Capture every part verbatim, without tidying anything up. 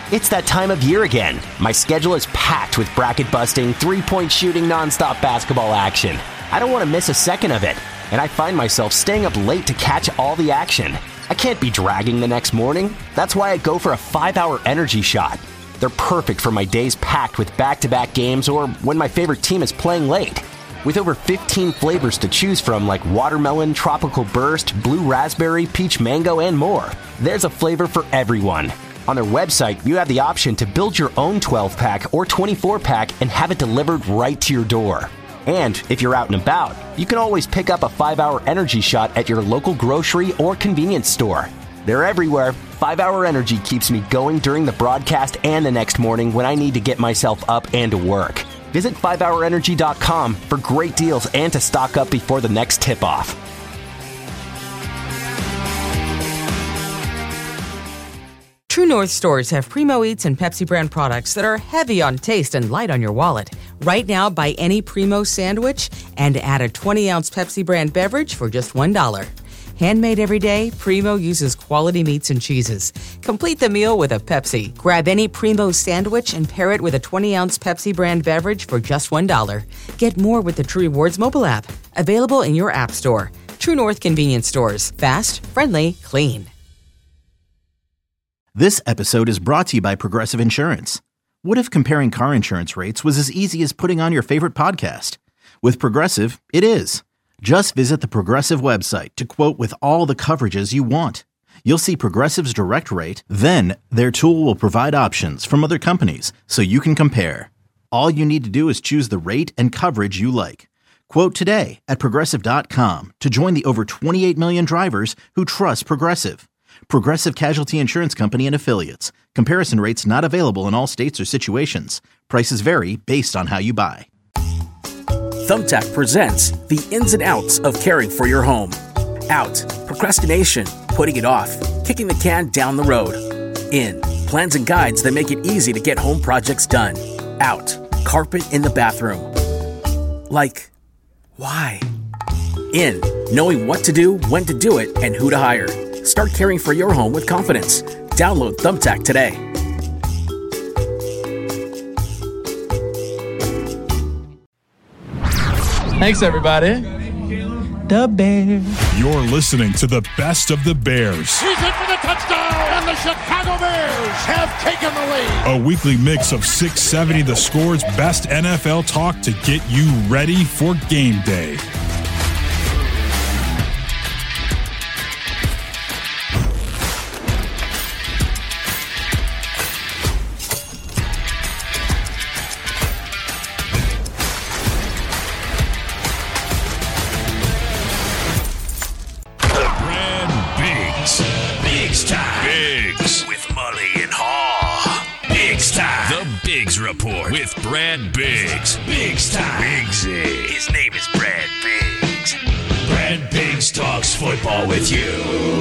It's that time of year again. My schedule is packed with bracket-busting, three-point shooting, nonstop basketball action. I don't want to miss a second of it, and I find myself staying up late to catch all the action. I can't be dragging the next morning. That's why I go for a five-hour energy shot. They're perfect for my days packed with back-to-back games or when my favorite team is playing late. With over fifteen flavors to choose from like watermelon, tropical burst, blue raspberry, peach mango, and more, there's a flavor for everyone. On their website, you have the option to build your own twelve-pack or twenty-four pack and have it delivered right to your door. And if you're out and about, you can always pick up a five-hour energy shot at your local grocery or convenience store. They're everywhere. five-hour Energy keeps me going during the broadcast and the next morning when I need to get myself up and to work. Visit five hour energy dot com for great deals and to stock up before the next tip-off. True North stores have Primo Eats and Pepsi brand products that are heavy on taste and light on your wallet. Right now, buy any Primo sandwich and add a twenty ounce Pepsi brand beverage for just one dollar. Handmade every day, Primo uses quality meats and cheeses. Complete the meal with a Pepsi. Grab any Primo sandwich and pair it with a twenty ounce Pepsi brand beverage for just one dollar. Get more with the True Rewards mobile app. Available in your app store. True North convenience stores. Fast, friendly, clean. This episode is brought to you by Progressive Insurance. What if comparing car insurance rates was as easy as putting on your favorite podcast? With Progressive, it is. Just visit the Progressive website to quote with all the coverages you want. You'll see Progressive's direct rate, then their tool will provide options from other companies so you can compare. All you need to do is choose the rate and coverage you like. Quote today at Progressive dot com to join the over twenty-eight million drivers who trust Progressive. Progressive Casualty Insurance Company and Affiliates. Comparison rates not available in all states or situations. Prices vary based on how you buy. Thumbtack presents the ins and outs of caring for your home. Out, procrastination, putting it off, kicking the can down the road. In, plans and guides that make it easy to get home projects done. Out, carpet in the bathroom. Like, why? In, knowing what to do, when to do it, and who to hire. Start caring for your home with confidence. Download Thumbtack today. Thanks, everybody. The Bears. You're listening to the best of the Bears. He's in for the touchdown, and the Chicago Bears have taken the lead. A weekly mix of six seventy The Score's best N F L talk to get you ready for game day. Report with Brad Biggs. Biggs time. Biggsy. His name is Brad Biggs. Brad Biggs talks football with you.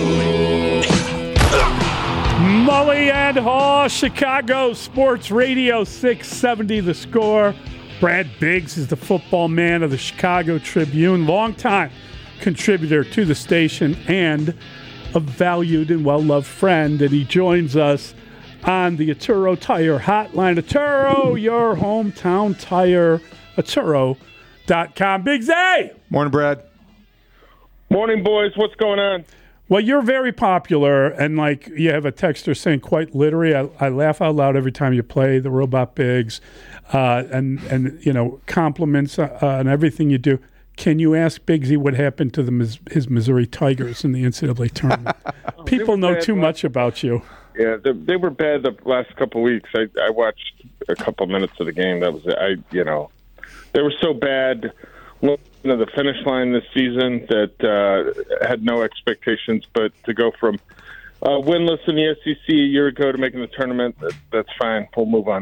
Mully and Haw, Chicago Sports Radio six seventy The Score. Brad Biggs is the football man of the Chicago Tribune, longtime contributor to the station and a valued and well-loved friend, and he joins us on the Atturo Tire Hotline. Atturo, your hometown tire, Atturo dot com. Big Zay! Morning, Brad. Morning, boys. What's going on? Well, you're very popular, and like you have a texter saying quite literally, I, I laugh out loud every time you play the Robot Biggs, uh, and, and, you know, compliments uh, on everything you do. Can you ask Biggsy what happened to the, his Missouri Tigers in the N C double A tournament? oh, People know bad. too much about you. Yeah, they, they were bad the last couple of weeks. I, I watched a couple minutes of the game. That was it. I, you know, they were so bad to the finish line this season that uh, had no expectations. But to go from uh, winless in the S E C a year ago to making the tournament, that, that's fine. We'll move on.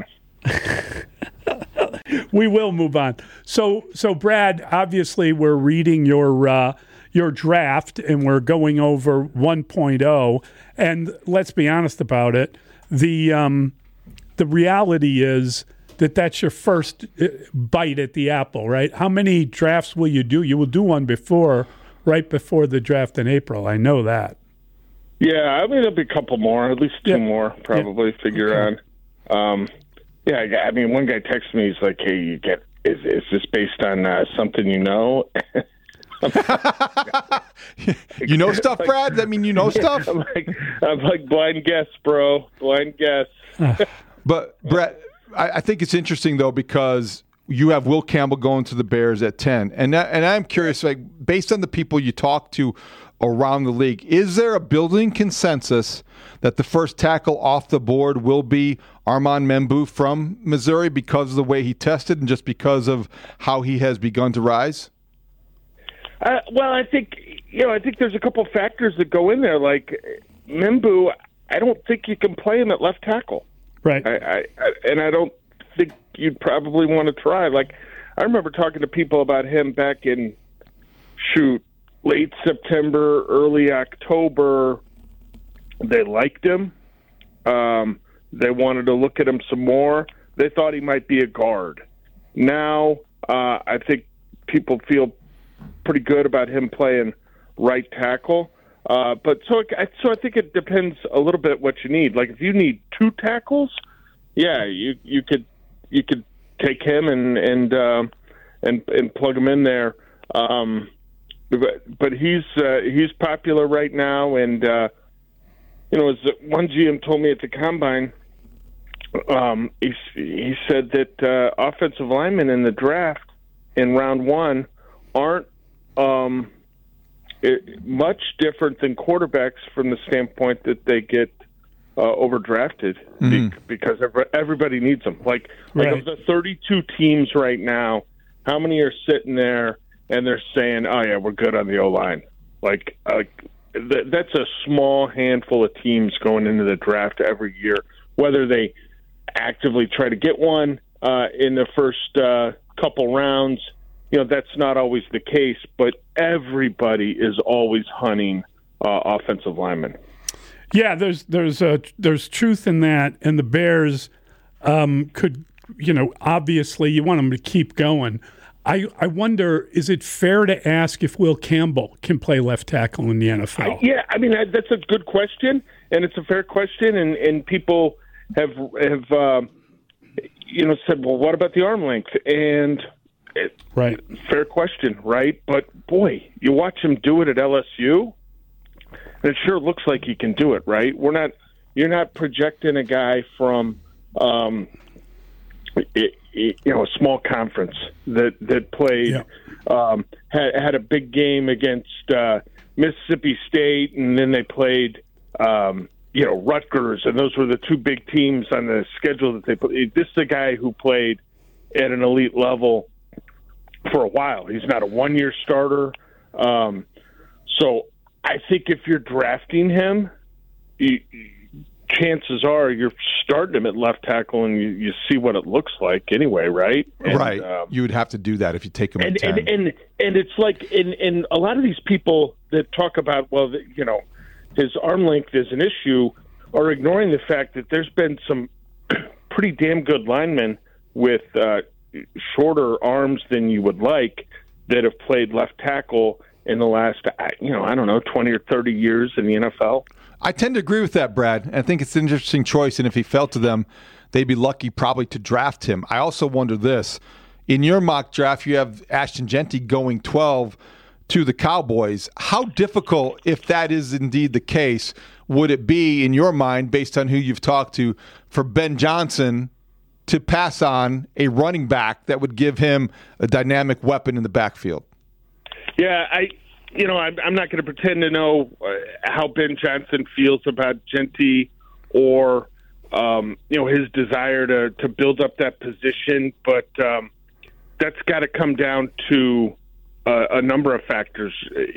We will move on. So, so Brad, obviously we're reading your uh, your draft and we're going over one point oh. And let's be honest about it. The um, the reality is that that's your first bite at the apple, right? How many drafts will you do? You will do one before, right before the draft in April. I know that. Yeah, I mean, there'll be a couple more, at least two yeah. more, probably, yeah. figure okay. on. Um, yeah, I, I mean, one guy texted me. He's like, "Hey, you get is is this based on uh, something you know?" You know stuff, Brad? That mean you know stuff? I'm like, I'm like blind guess, bro. Blind guess. But Brad, I, I think it's interesting though because you have Will Campbell going to the Bears at ten, and that, and I'm curious, like based on the people you talk to around the league, is there a building consensus that the first tackle off the board will be Armand Membou from Missouri because of the way he tested and just because of how he has begun to rise? Uh, well, I think you know. I think there's a couple factors that go in there. Like Membou, I don't think you can play him at left tackle. Right. I, I, I, and I don't think you'd probably want to try. Like I remember talking to people about him back in shoot late September, early October. They liked him. Um, they wanted to look at him some more. They thought he might be a guard. Now, uh, I think people feel pretty good about him playing right tackle. Uh, but so, I, so I think it depends a little bit what you need. Like if you need two tackles, yeah, you you could you could take him and and uh, and and plug him in there. Um, but but he's uh, he's popular right now, and uh, you know, as one G M told me at the combine, um, he he said that uh, offensive linemen in the draft in round one aren't um, it, much different than quarterbacks from the standpoint that they get uh, overdrafted mm-hmm. be- because everybody needs them. Like, right. like of the thirty-two teams right now, how many are sitting there and they're saying, "Oh yeah, we're good on the O-line"? Like, like th- that's a small handful of teams going into the draft every year. Whether they actively try to get one uh, in the first uh, couple rounds. You know, that's not always the case, but everybody is always hunting uh, offensive linemen. Yeah, there's there's uh, there's truth in that, and the Bears um, could, you know, obviously you want them to keep going. I, I wonder, is it fair to ask if Will Campbell can play left tackle in the N F L? I, yeah, I mean, I, that's a good question, and it's a fair question, and, and people have, have uh, you know, said, well, what about the arm length? And It, right. Fair question, right? But, boy, you watch him do it at L S U, and it sure looks like he can do it, right? We're not – you're not projecting a guy from, um, it, it, you know, a small conference that, that played yeah. um, – had, had a big game against uh, Mississippi State, and then they played, um, you know, Rutgers, and those were the two big teams on the schedule that they played. This is a guy who played at an elite level – for a while. He's not a one-year starter. Um, so I think if you're drafting him, you, chances are you're starting him at left tackle, and you, you see what it looks like anyway, right? And, right. Um, you would have to do that if you take him and, at ten. And, and, and it's like, in, in a lot of these people that talk about, well, the, you know, his arm length is an issue, are ignoring the fact that there's been some pretty damn good linemen with uh, shorter arms than you would like that have played left tackle in the last, you know, I don't know, twenty or thirty years in the N F L. I tend to agree with that, Brad. I think it's an interesting choice, and if he fell to them, they'd be lucky probably to draft him. I also wonder this. In your mock draft, you have Ashton Jeanty going twelve to the Cowboys. How difficult, if that is indeed the case, would it be in your mind, based on who you've talked to, for Ben Johnson to pass on a running back that would give him a dynamic weapon in the backfield? Yeah, I, you know, I'm, I'm not going to pretend to know uh, how Ben Johnson feels about Jeanty or, um, you know, his desire to, to build up that position, but um, that's got to come down to uh, a number of factors.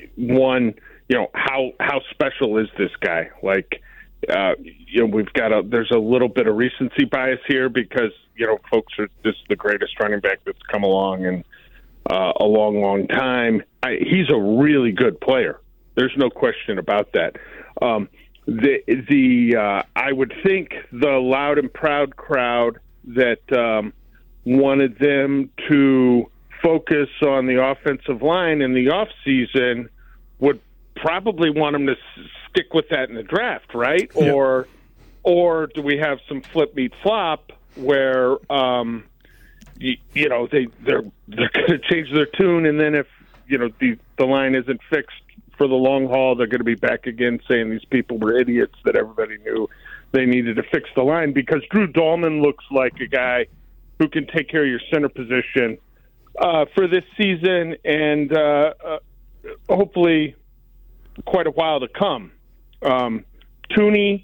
One, you know, how how special is this guy? Like, Uh, you know, we've got a, there's a little bit of recency bias here because, you know, folks are, this is the greatest running back that's come along in uh, a long, long time. I, he's a really good player. There's no question about that. Um, the, the, uh, I would think the loud and proud crowd that um, wanted them to focus on the offensive line in the offseason would probably want him to stick with that in the draft, right? Yeah. Or or do we have some flip meet flop where um, you, you know they they're they're going to change their tune, and then if you know the the line isn't fixed for the long haul, they're going to be back again saying these people were idiots that everybody knew they needed to fix the line, because Drew Dahlman looks like a guy who can take care of your center position uh, for this season and uh, uh, hopefully quite a while to come. Um, Tooney,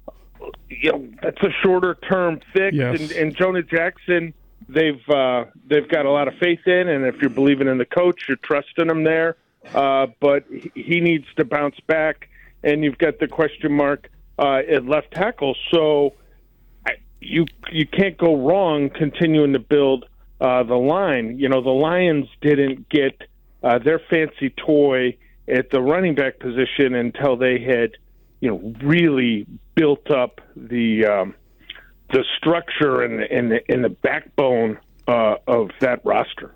you know, that's a shorter-term fix, yes. and, and Jonah Jackson, they've uh, they've got a lot of faith in, and if you're believing in the coach, you're trusting him there. Uh, but he needs to bounce back, and you've got the question mark uh, at left tackle. So I, you you can't go wrong continuing to build uh, the line. You know, the Lions didn't get uh, their fancy toy at the running back position until they had, you know, really built up the um, the structure and the, and the, and the backbone uh, of that roster.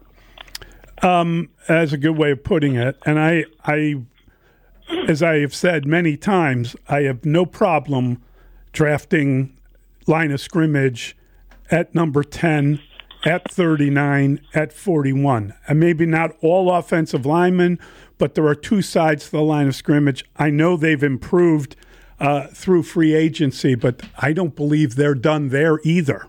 Um, that's a good way of putting it. And I, I, as I have said many times, I have no problem drafting line of scrimmage at number ten, at thirty-nine, at forty-one. And maybe not all offensive linemen, but there are two sides to the line of scrimmage. I know they've improved uh, through free agency, but I don't believe they're done there either.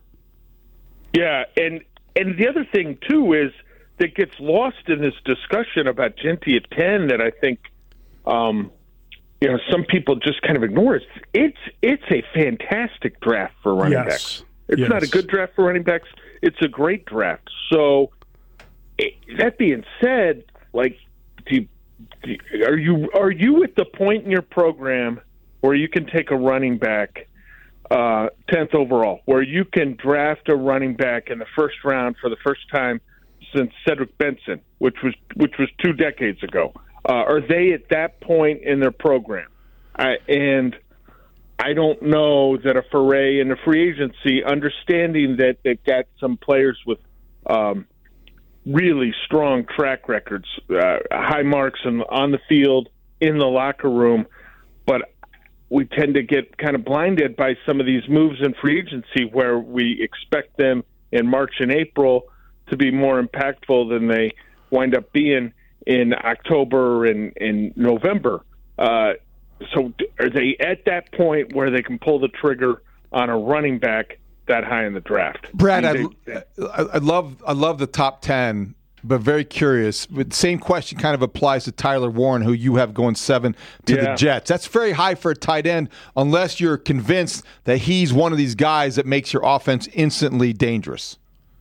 Yeah, and and the other thing, too, is that gets lost in this discussion about Jeanty at ten that I think um, you know some people just kind of ignore. It's it's, it's a fantastic draft for running yes. backs. It's yes. not a good draft for running backs. It's a great draft. So it, that being said, like, do you, do you, are you are you at the point in your program where you can take a running back uh, tenth overall, where you can draft a running back in the first round for the first time since Cedric Benson, which was which was two decades ago? Uh, are they at that point in their program? I, and I don't know that a foray into free agency, understanding that they've got some players with um, really strong track records, uh, high marks in, on the field, in the locker room, but we tend to get kind of blinded by some of these moves in free agency where we expect them in March and April to be more impactful than they wind up being in October and in November. Uh, so are they at that point where they can pull the trigger on a running back that high in the draft? Brad, I, I, mean, they, I, I love I love the top ten, but very curious. But same question kind of applies to Tyler Warren, who you have going seven to yeah. the Jets. That's very high for a tight end, unless you're convinced that he's one of these guys that makes your offense instantly dangerous.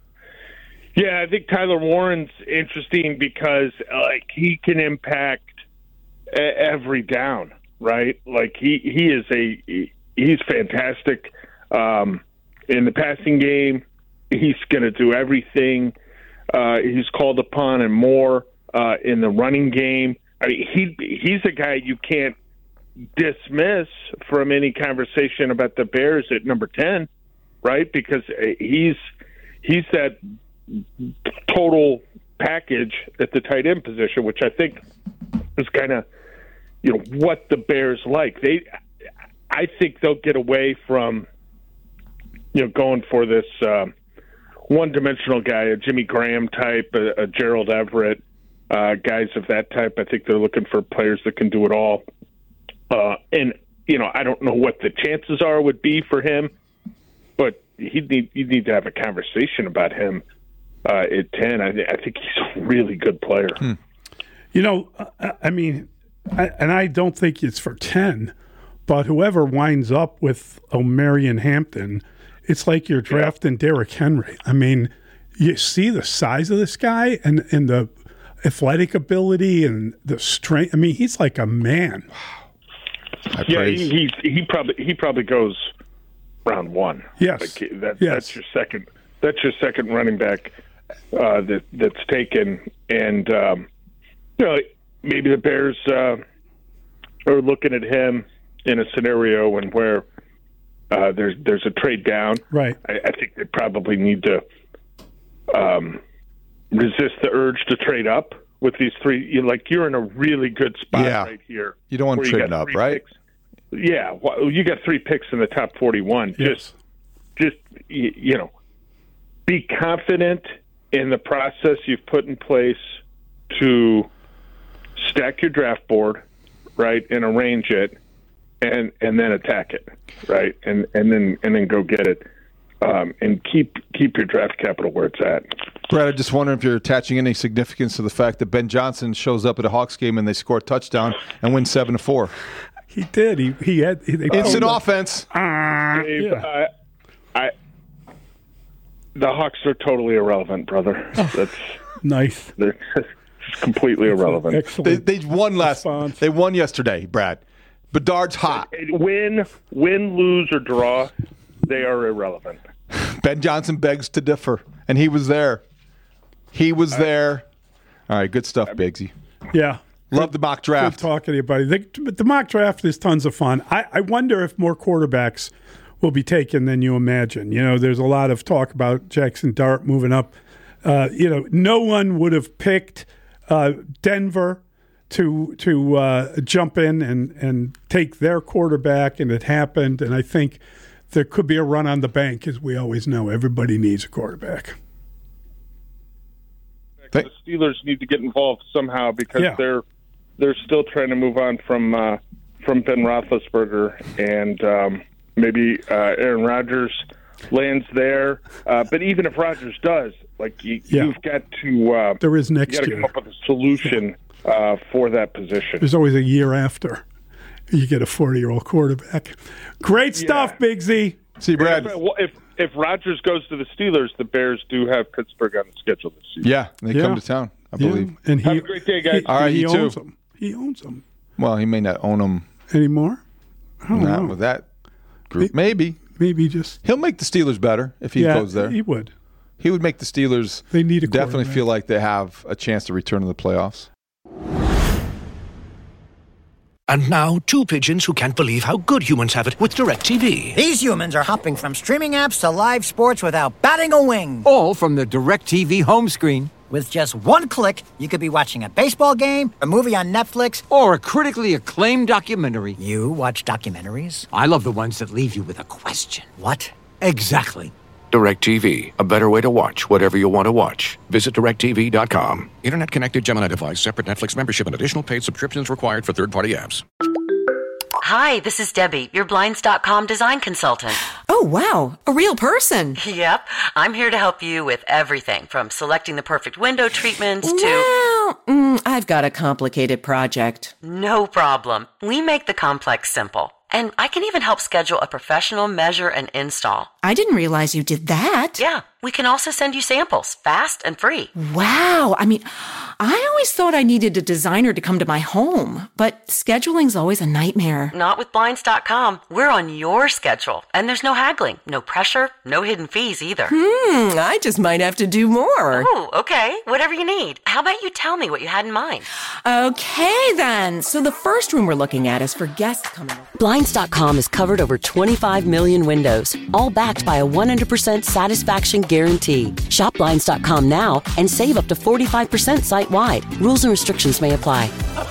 Yeah, I think Tyler Warren's interesting because like he can impact every down, right? Like he, he is a he's fantastic um, in the passing game. He's going to do everything uh, he's called upon and more uh, in the running game. I mean, he he's a guy you can't dismiss from any conversation about the Bears at number ten, right? Because he's he's that total package at the tight end position, which I think is kind of, you know, what the Bears like. They, I think they'll get away from, you know, going for this uh, one-dimensional guy, a Jimmy Graham type, a, a Gerald Everett, uh, guys of that type. I think they're looking for players that can do it all. Uh, and, you know, I don't know what the chances are would be for him, but he'd need, you'd need to have a conversation about him Uh, at ten. I, th- I think he's a really good player. Hmm. You know, I, I mean, I, and I don't think it's for ten, but whoever winds up with O'Marion Hampton, it's like you're drafting yeah. Derrick Henry. I mean, you see the size of this guy and, and the athletic ability and the strength. I mean, he's like a man. Wow. Yeah, he, he he probably he probably goes round one. Yes, like that, yes. that's your second. That's your second running back uh, that that's taken, and um, you know maybe the Bears uh, are looking at him in a scenario and where uh, there's there's a trade down. Right. I, I think they probably need to um, resist the urge to trade up with these three. You like you're in a really good spot yeah. right here. You don't want where trading up, right? Picks. yeah, well, you got three picks in the top forty-one. Yes. Just, just you, you know, be confident in the process you've put in place to stack your draft board, right, and arrange it, and and then attack it, right, and and then and then go get it. Um, and keep keep your draft capital where it's at. Brad, I just wonder if you're attaching any significance to the fact that Ben Johnson shows up at a Hawks game and they score a touchdown and win seven to four. He did. He he had he, they instant offense. Uh, Dave, yeah. I, I, the Hawks are totally irrelevant, brother. That's nice. They're just completely irrelevant. Excellent. They, they won last. response. They won yesterday, Brad. Bedard's hot. Win, win, lose, or draw, they are irrelevant. Ben Johnson begs to differ, and he was there. He was there. All right, good stuff, Biggsy. Yeah. Love the mock draft. Good talking to you, buddy. The, the mock draft is tons of fun. I, I wonder if more quarterbacks will be taken than you imagine. You know, there's a lot of talk about Jackson Dart moving up. Uh, you know, no one would have picked uh, Denver to to uh, jump in and, and take their quarterback, and it happened. And I think there could be a run on the bank, as we always know. Everybody needs a quarterback. The Steelers need to get involved somehow because Yeah. they're they're still trying to move on from uh, from Ben Roethlisberger, and um, maybe uh, Aaron Rodgers lands there. Uh, but even if Rodgers does, like you, Yeah. you've got to uh, There is next you got to year. come up with a solution uh, for that position. There's always a year after you get a forty-year-old quarterback. Great stuff, Yeah. Big Z. See, Brad. If, if if Rodgers goes to the Steelers, the Bears do have Pittsburgh on the schedule this season. Yeah, they Yeah. come to town, I Yeah. believe. And he, Have a great day, guys. He, All right, he you owns too. them. He owns them Well, he may not own them. anymore. I don't Not know. with that group. Maybe. Maybe just He'll make the Steelers better if he yeah, goes there. He would. He would make the Steelers They need a definitely quarterback. feel like they have a chance to return to the playoffs. And now, two pigeons who can't believe how good humans have it with DirecTV. These humans are hopping from streaming apps to live sports without batting a wing. All from the DirecTV home screen. With just one click, you could be watching a baseball game, a movie on Netflix, or a critically acclaimed documentary. You watch documentaries? I love the ones that leave you with a question. What? Exactly. DirecTV, a better way to watch whatever you want to watch. Visit direct T V dot com. Internet connected Gemini device, separate Netflix membership, and additional paid subscriptions required for third-party apps. Hi, this is Debbie, your Blinds dot com design consultant. Oh, wow. A real person. Yep. I'm here to help you with everything from selecting the perfect window treatments to... Well, mm, I've got a complicated project. No problem. We make the complex simple. And I can even help schedule a professional measure and install. I didn't realize you did that. Yeah. We can also send you samples, fast and free. Wow. I mean, I always thought I needed a designer to come to my home, but scheduling's always a nightmare. Not with Blinds dot com. We're on your schedule. And there's no haggling, no pressure, no hidden fees either. Hmm, I just might have to do more. Oh, okay. Whatever you need. How about you tell me what you had in mind? Okay, then. So the first room we're looking at is for guests coming over. Blinds dot com has covered over twenty-five million windows, all backed by a one hundred percent satisfaction guarantee. Shop Blinds dot com now and save up to forty-five percent site-wide. Rules and restrictions may apply.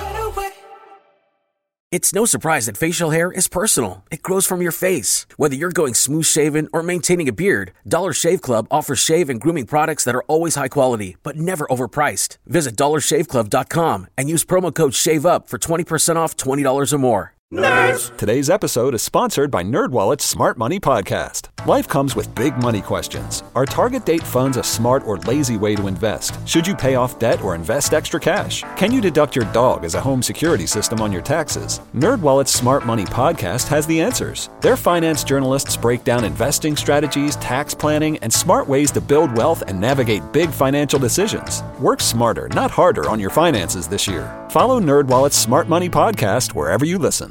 It's no surprise that facial hair is personal. It grows from your face. Whether you're going smooth shaven or maintaining a beard, Dollar Shave Club offers shave and grooming products that are always high quality, but never overpriced. Visit dollar shave club dot com and use promo code SHAVEUP for twenty percent off twenty dollars or more. Nerds! Today's episode is sponsored by NerdWallet's Smart Money Podcast. Life comes with big money questions. Are target date funds a smart or lazy way to invest? Should you pay off debt or invest extra cash? Can you deduct your dog as a home security system on your taxes? NerdWallet's Smart Money Podcast has the answers. Their finance journalists break down investing strategies, tax planning, and smart ways to build wealth and navigate big financial decisions. Work smarter, not harder on your finances this year. Follow NerdWallet's Smart Money Podcast wherever you listen.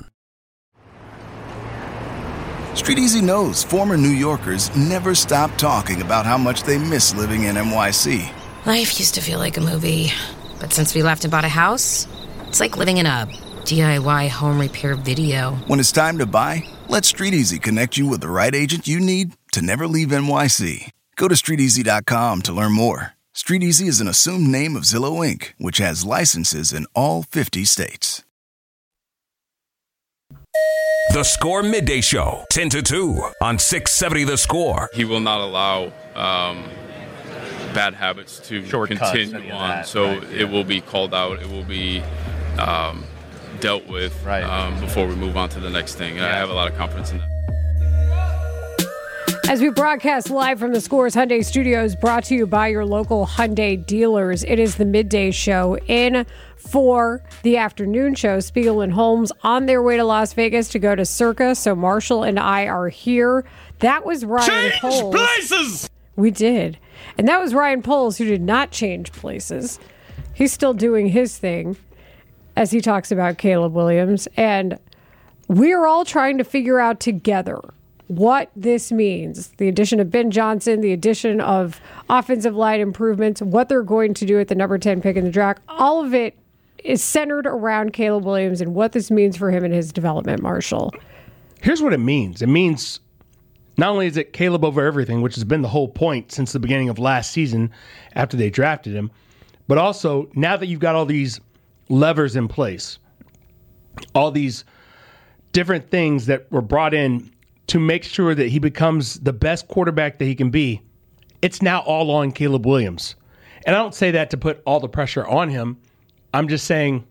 Street Easy knows former New Yorkers never stop talking about how much they miss living in N Y C. Life used to feel like a movie, but since we left and bought a house, it's like living in a D I Y home repair video. When it's time to buy, let Street Easy connect you with the right agent you need to never leave N Y C. Go to street easy dot com to learn more. Street Easy is an assumed name of Zillow Incorporated, which has licenses in all fifty states. The Score Midday Show, ten to two on six seventy The Score. He will not allow um, bad habits to Shortcuts, continue on. that, so right, it will be called out. It will be um, dealt with right. um, before we move on to the next thing. Yeah. I have a lot of confidence in that. As we broadcast live from the Scores Hyundai Studios, brought to you by your local Hyundai dealers, it is the Midday Show. In for the afternoon show, Spiegel and Holmes on their way to Las Vegas to go to Circa, so Marshall and I are here. That was Ryan Change Poles. places! We did. And that was Ryan Poles, who did not change places. He's still doing his thing as he talks about Caleb Williams. And we're all trying to figure out together what this means. The addition of Ben Johnson, the addition of offensive line improvements, what they're going to do at the number ten pick in the draft. All of it is centered around Caleb Williams and what this means for him and his development, Marshall. Here's what it means. It means not only is it Caleb over everything, which has been the whole point since the beginning of last season after they drafted him, but also now that you've got all these levers in place, all these different things that were brought in to make sure that he becomes the best quarterback that he can be, it's now all on Caleb Williams. And I don't say that to put all the pressure on him. I'm just saying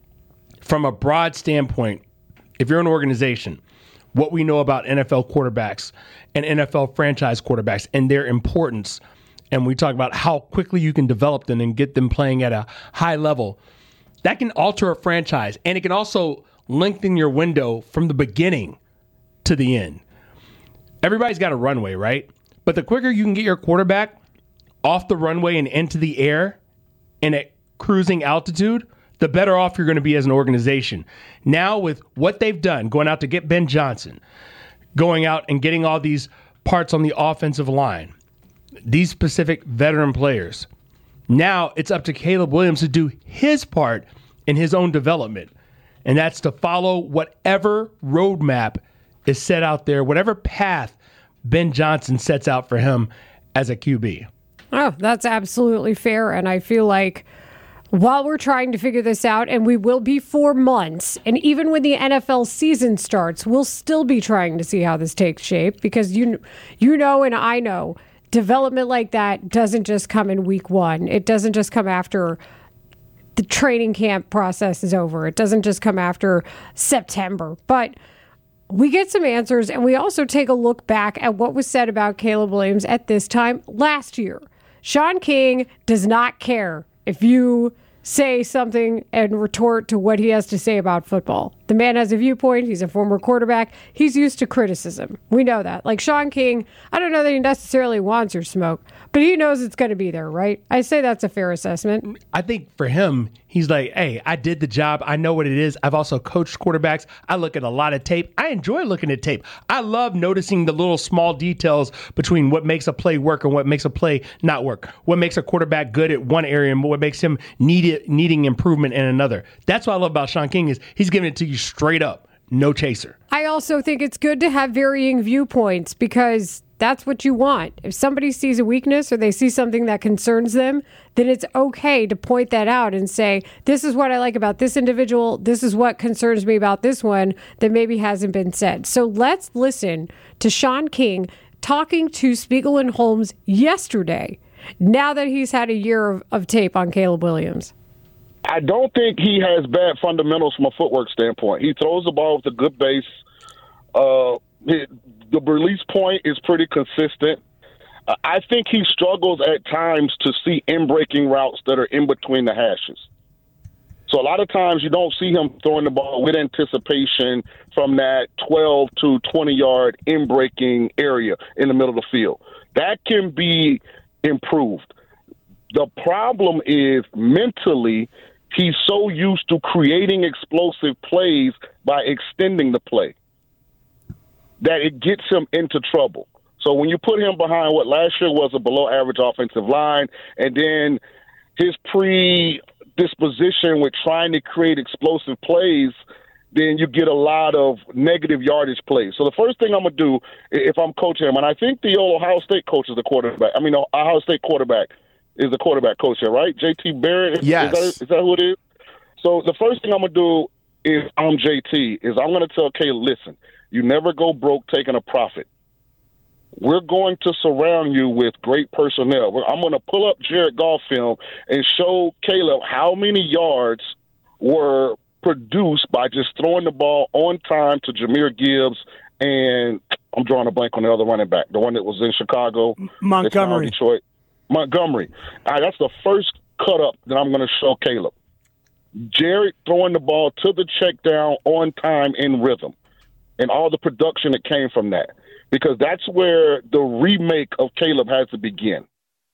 from a broad standpoint, if you're an organization, what we know about N F L quarterbacks and N F L franchise quarterbacks and their importance, and we talk about how quickly you can develop them and get them playing at a high level, that can alter a franchise. And it can also lengthen your window from the beginning to the end. Everybody's got a runway, right? But the quicker you can get your quarterback off the runway and into the air and at cruising altitude, the better off you're going to be as an organization. Now with what they've done, going out to get Ben Johnson, going out and getting all these parts on the offensive line, these specific veteran players, now it's up to Caleb Williams to do his part in his own development. And that's to follow whatever roadmap is set out there, whatever path Ben Johnson sets out for him as a Q B. Oh, that's absolutely fair. And I feel like while we're trying to figure this out, and we will be for months, and even when the N F L season starts, we'll still be trying to see how this takes shape because you, you know and I know development like that doesn't just come in week one. It doesn't just come after the training camp process is over. It doesn't just come after September. But we get some answers, and we also take a look back at what was said about Caleb Williams at this time last year. Sean King does not care if you say something and retort to what he has to say about football. The man has a viewpoint. He's a former quarterback. He's used to criticism. We know that. Like Sean King, I don't know that he necessarily wants your smoke, but he knows it's going to be there, right? I say that's a fair assessment. I think for him, he's like, hey, I did the job. I know what it is. I've also coached quarterbacks. I look at a lot of tape. I enjoy looking at tape. I love noticing the little small details between what makes a play work and what makes a play not work. What makes a quarterback good at one area and what makes him need it, needing improvement in another. That's what I love about Sean King is he's giving it to you straight up. No chaser. I also think it's good to have varying viewpoints because that's what you want. If somebody sees a weakness or they see something that concerns them, then it's okay to point that out and say, this is what I like about this individual. This is what concerns me about this one that maybe hasn't been said. So let's listen to Sean King talking to Spiegel and Holmes yesterday, now that he's had a year of, of tape on Caleb Williams. I don't think he has bad fundamentals from a footwork standpoint. He throws the ball with a good base. Uh, it, the release point is pretty consistent. Uh, I think he struggles at times to see in-breaking routes that are in between the hashes. So a lot of times you don't see him throwing the ball with anticipation from that twelve to twenty-yard in-breaking area in the middle of the field. That can be improved. The problem is mentally he's so used to creating explosive plays by extending the play that it gets him into trouble. So when you put him behind what last year was a below-average offensive line, and then his predisposition with trying to create explosive plays, then you get a lot of negative yardage plays. So the first thing I'm going to do if I'm coaching him, and I think the old Ohio State coach is the quarterback. I mean, Ohio State quarterback is the quarterback coach here, right? J T Barrett? Yes. Is that, is that who it is? So the first thing I'm going to do if I'm J T, is I'm going to tell Caleb, listen, you never go broke taking a profit. We're going to surround you with great personnel. I'm going to pull up Jared Goff film and show Caleb how many yards were produced by just throwing the ball on time to Jahmyr Gibbs and I'm drawing a blank on the other running back, the one that was in Chicago. Montgomery. Detroit. Montgomery. All right, that's the first cut up that I'm going to show Caleb. Jared throwing the ball to the check down on time in rhythm and all the production that came from that. Because that's where the remake of Caleb has to begin.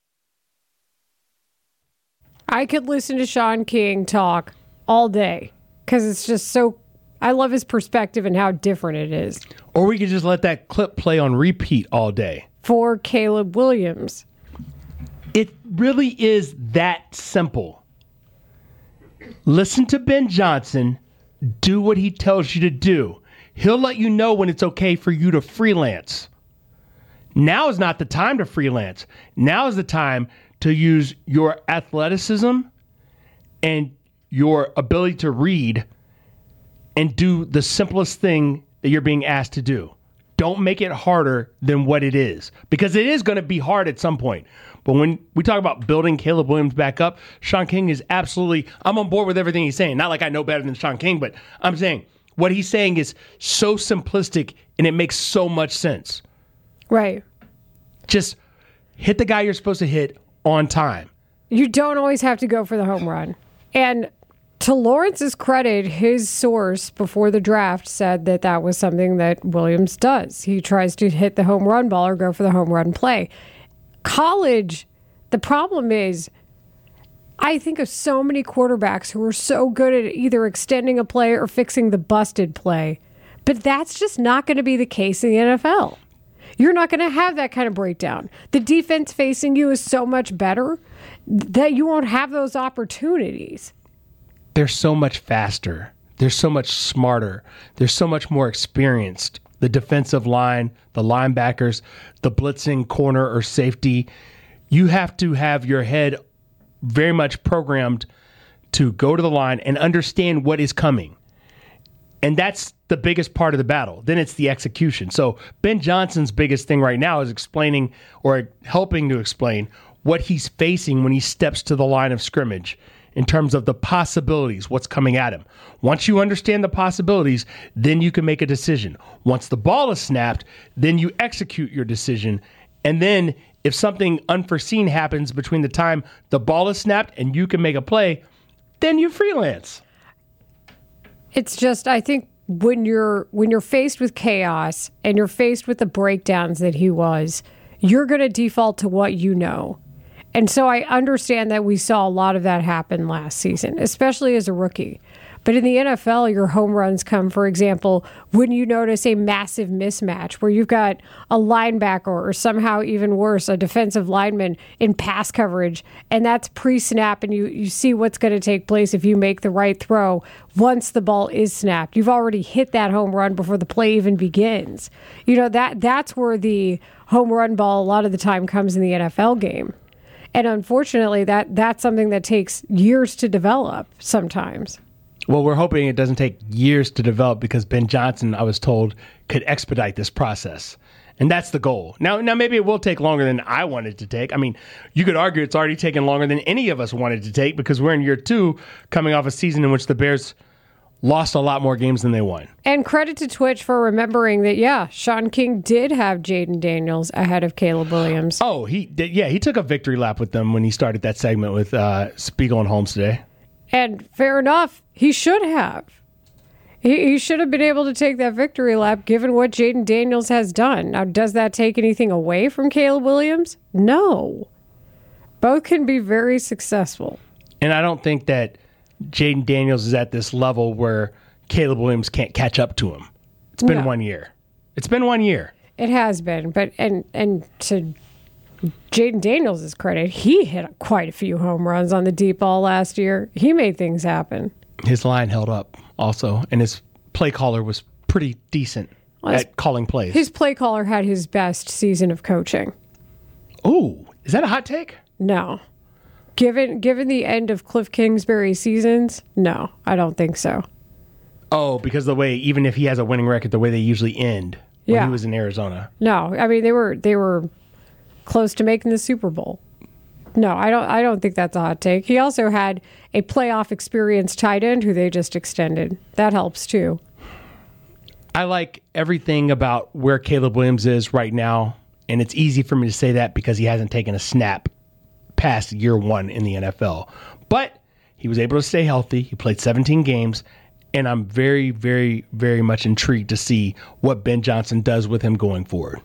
I could listen to Sean King talk all day because it's just so, I love his perspective and how different it is. Or we could just let that clip play on repeat all day. For Caleb Williams. It really is that simple. Listen to Ben Johnson, do what he tells you to do. He'll let you know when it's okay for you to freelance. Now is not the time to freelance. Now is the time to use your athleticism and your ability to read and do the simplest thing that you're being asked to do. Don't make it harder than what it is, because it is going to be hard at some point. But when we talk about building Caleb Williams back up, Sean King is absolutely, I'm on board with everything he's saying. Not like I know better than Sean King, but I'm saying what he's saying is so simplistic and it makes so much sense. Right. Just hit the guy you're supposed to hit on time. You don't always have to go for the home run. And to Lawrence's credit, his source before the draft said that that was something that Williams does. He tries to hit the home run ball or go for the home run play. College, the problem is, I think of so many quarterbacks who are so good at either extending a play or fixing the busted play. But that's just not going to be the case in the N F L. You're not going to have that kind of breakdown. The defense facing you is so much better that you won't have those opportunities. They're so much faster. They're so much smarter. They're so much more experienced. The defensive line, the linebackers, the blitzing corner or safety. You have to have your head very much programmed to go to the line and understand what is coming. And that's the biggest part of the battle. Then it's the execution. So Ben Johnson's biggest thing right now is explaining or helping to explain what he's facing when he steps to the line of scrimmage in terms of the possibilities, what's coming at him. Once you understand the possibilities, then you can make a decision. Once the ball is snapped, then you execute your decision. And then if something unforeseen happens between the time the ball is snapped and you can make a play, then you freelance. It's just, I think when you're when you're faced with chaos and you're faced with the breakdowns that he was, you're going to default to what you know. And so I understand that we saw a lot of that happen last season, especially as a rookie. But in the N F L, your home runs come, for example, when you notice a massive mismatch where you've got a linebacker or somehow even worse, a defensive lineman in pass coverage, and that's pre-snap, and you, you see what's going to take place if you make the right throw once the ball is snapped. You've already hit that home run before the play even begins. You know, that that's where the home run ball a lot of the time comes in the N F L game. And unfortunately, that that's something that takes years to develop sometimes. Well, we're hoping it doesn't take years to develop because Ben Johnson, I was told, could expedite this process. And that's the goal. Now, now maybe it will take longer than I wanted to take. I mean, you could argue it's already taken longer than any of us wanted to take because we're in year two coming off a season in which the Bears lost a lot more games than they won. And credit to Twitch for remembering that, yeah, Sean King did have Jaden Daniels ahead of Caleb Williams. Oh, he did. Yeah, he took a victory lap with them when he started that segment with uh, Spiegel and Holmes today. And fair enough, he should have. He, he should have been able to take that victory lap given what Jaden Daniels has done. Now, does that take anything away from Caleb Williams? No. Both can be very successful. And I don't think that Jaden Daniels is at this level where Caleb Williams can't catch up to him. It's been no. one year. It's been one year. It has been. But and and to Jaden Daniels' credit, he hit quite a few home runs on the deep ball last year. He made things happen. His line held up also, and his play caller was pretty decent well, at his, calling plays. His play caller had his best season of coaching. Oh, is that a hot take? No. Given given the end of Cliff Kingsbury's seasons, no, I don't think so. Oh, because the way, even if he has a winning record, the way they usually end when Yeah. he was in Arizona. No, I mean they were they were close to making the Super Bowl. No, I don't. I don't think that's a hot take. He also had a playoff experience tight end who they just extended. That helps too. I like everything about where Caleb Williams is right now, and it's easy for me to say that because he hasn't taken a snap past year one in the N F L. But he was able to stay healthy. He played seventeen games, and I'm very, very, very much intrigued to see what Ben Johnson does with him going forward.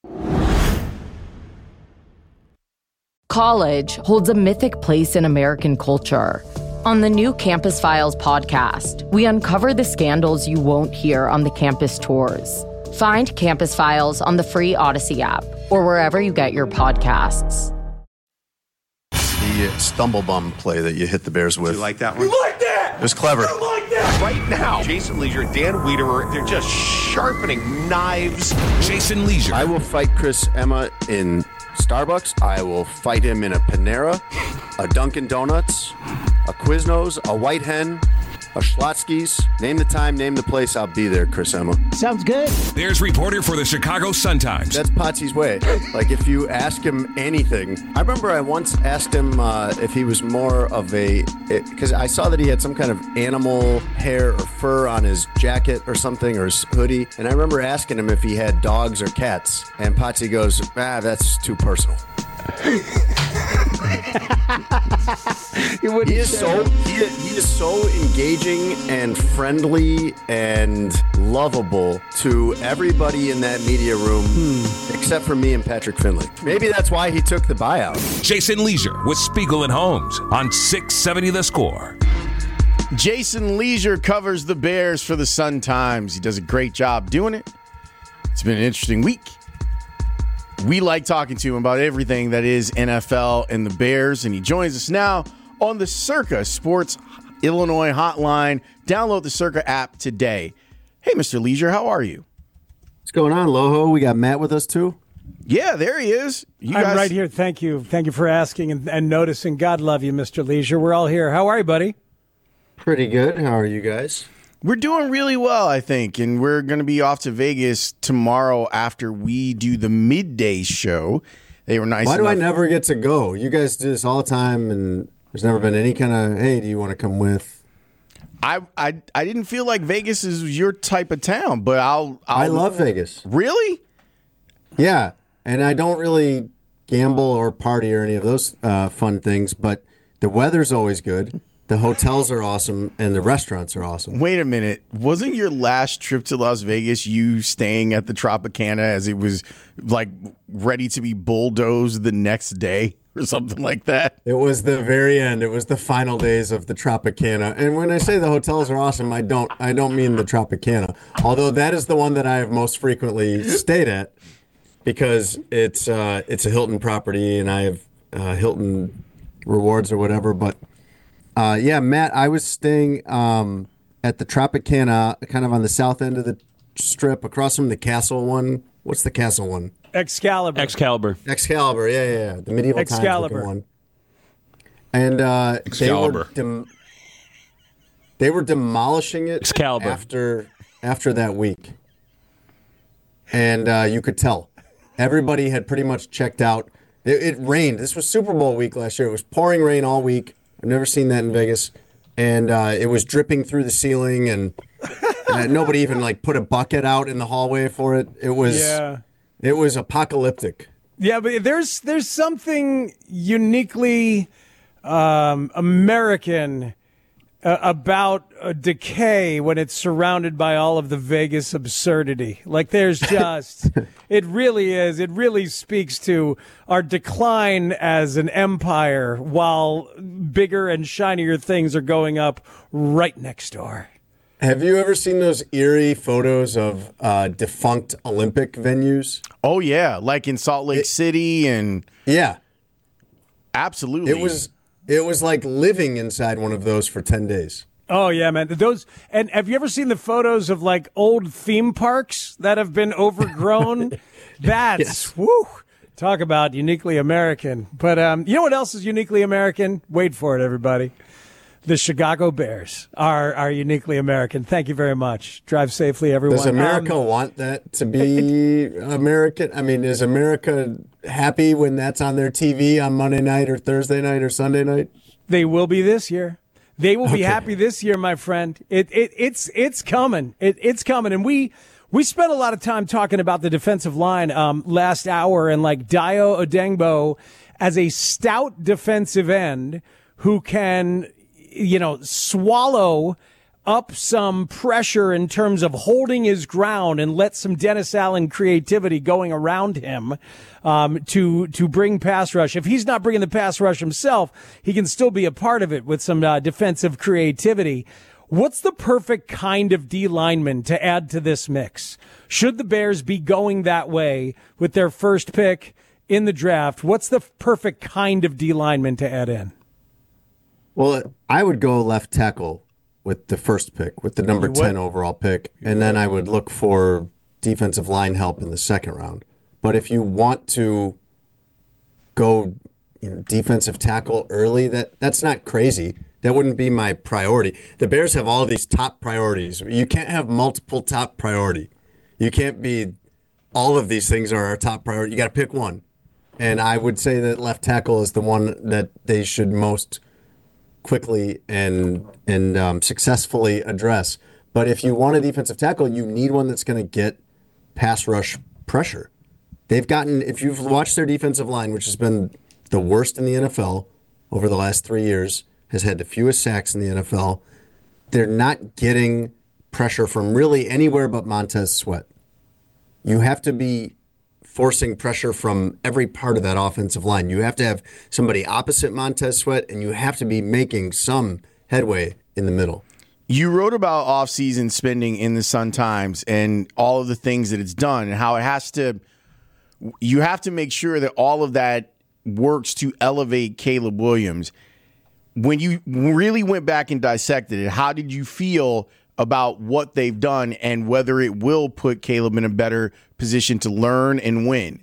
College holds a mythic place in American culture. On the new Campus Files podcast, we uncover the scandals you won't hear on the campus tours. Find Campus Files on the free Odyssey app or wherever you get your podcasts. The stumble bum play that you hit the Bears with. You like that one? You like that? It was clever. You like that? Right now, Jason Leisure, Dan Wiederer, they're just sharpening knives. Jason Leisure. I will fight Chris Emma in Starbucks. I will fight him in a Panera, a Dunkin' Donuts, a Quiznos, a White Hen, a Schlotsky's. Name the time, name the place. I'll be there, Chris Emma. Sounds good. There's reporter for the Chicago Sun-Times. That's Potsy's way. Like, if you ask him anything. I remember I once asked him uh, if he was more of a... Because I saw that he had some kind of animal hair or fur on his jacket or something, or his hoodie. And I remember asking him if he had dogs or cats. And Potsy goes, ah, that's too personal. he is so he, he is so engaging and friendly and lovable to everybody in that media room, hmm. except for me and Patrick Finley. Maybe that's why he took the buyout. Jason Leisure with Spiegel and Holmes on six seventy The Score. Jason Leisure covers the Bears for the Sun-Times. He does a great job doing it. It's been an interesting week. We like talking to him about everything that is N F L and the Bears, and he joins us now on the Circa Sports Illinois hotline. Download the Circa app today. Hey, Mister Leisure, how are you? What's going on, Loho? We got Matt with us, too? Yeah, there he is. You I'm guys... right here. Thank you. Thank you for asking and, and noticing. God love you, Mister Leisure. We're all here. How are you, buddy? Pretty good. How are you guys? We're doing really well, I think, and we're going to be off to Vegas tomorrow after we do the midday show. They were nice Why do enough- I never get to go? You guys do this all the time, and there's never been any kind of, hey, do you want to come with? I, I I didn't feel like Vegas is your type of town, but I'll, I'll I love Vegas. Really? Yeah, and I don't really gamble or party or any of those uh, fun things, but the weather's always good. The hotels are awesome, and the restaurants are awesome. Wait a minute. Wasn't your last trip to Las Vegas you staying at the Tropicana as it was, like, ready to be bulldozed the next day or something like that? It was the very end. It was the final days of the Tropicana. And when I say the hotels are awesome, I don't I don't mean the Tropicana. Although that is the one that I have most frequently stayed at because it's uh, it's a Hilton property, and I have uh, Hilton rewards or whatever, but... Uh, yeah, Matt, I was staying um, at the Tropicana, kind of on the south end of the strip, across from the castle one. What's the castle one? Excalibur. Excalibur. Excalibur, yeah, yeah, yeah. The medieval Excalibur. times one. And uh, they were dem- they were demolishing it Excalibur. after after that week, and uh, you could tell everybody had pretty much checked out. It, it rained. This was Super Bowl week last year. It was pouring rain all week. I've never seen that in Vegas, and uh, it was dripping through the ceiling, and uh, nobody even like put a bucket out in the hallway for it. It was, Yeah. it was apocalyptic. Yeah, but there's there's something uniquely um, American uh, about a decay when it's surrounded by all of the Vegas absurdity. Like there's just, it really is. It really speaks to our decline as an empire while bigger and shinier things are going up right next door. Have you ever seen those eerie photos of uh, defunct Olympic venues? Oh, yeah, like in Salt Lake It- City and... Yeah. Absolutely. It was it was like living inside one of those for ten days. Oh yeah, man. Those and have you ever seen the photos of like old theme parks that have been overgrown? That's Yes. woo. Talk about uniquely American. But um, you know what else is uniquely American? Wait for it, everybody. the Chicago Bears are, are uniquely American. Thank you very much. Drive safely, everyone. Does America um, want that to be American? I mean, is America happy when that's on their T V on Monday night or Thursday night or Sunday night? They will be this year. They will be Okay. happy this year, my friend. It, it it's it's coming. It, it's coming. And we we spent a lot of time talking about the defensive line um, last hour, and like Dayo Odengbo as a stout defensive end who can, you know, swallow up some pressure in terms of holding his ground and let some Dennis Allen creativity going around him um, to to bring pass rush. If he's not bringing the pass rush himself, he can still be a part of it with some uh, defensive creativity. What's the perfect kind of D lineman to add to this mix? Should the Bears be going that way with their first pick in the draft? What's the perfect kind of D lineman to add in? Well, I would go left tackle with the first pick, with the number You would? ten overall pick, and then I would look for defensive line help in the second round. But if you want to go, you know, defensive tackle early, that that's not crazy. That wouldn't be my priority. The Bears have all these top priorities. You can't have multiple top priority. You can't be all of these things are our top priority. You got to pick one. And I would say that left tackle is the one that they should most quickly and and um, successfully address. But if you want a defensive tackle, you need one that's going to get pass rush pressure. They've gotten, if you've watched their defensive line, which has been the worst in the N F L over the last three years, has had the fewest sacks in the N F L, they're not getting pressure from really anywhere but Montez Sweat. You have to be forcing pressure from every part of that offensive line. You have to have somebody opposite Montez Sweat, and you have to be making some headway in the middle. You wrote about offseason spending in the Sun-Times and all of the things that it's done and how it has to – you have to make sure that all of that works to elevate Caleb Williams. When you really went back and dissected it, how did you feel about what they've done and whether it will put Caleb in a better position to learn and win?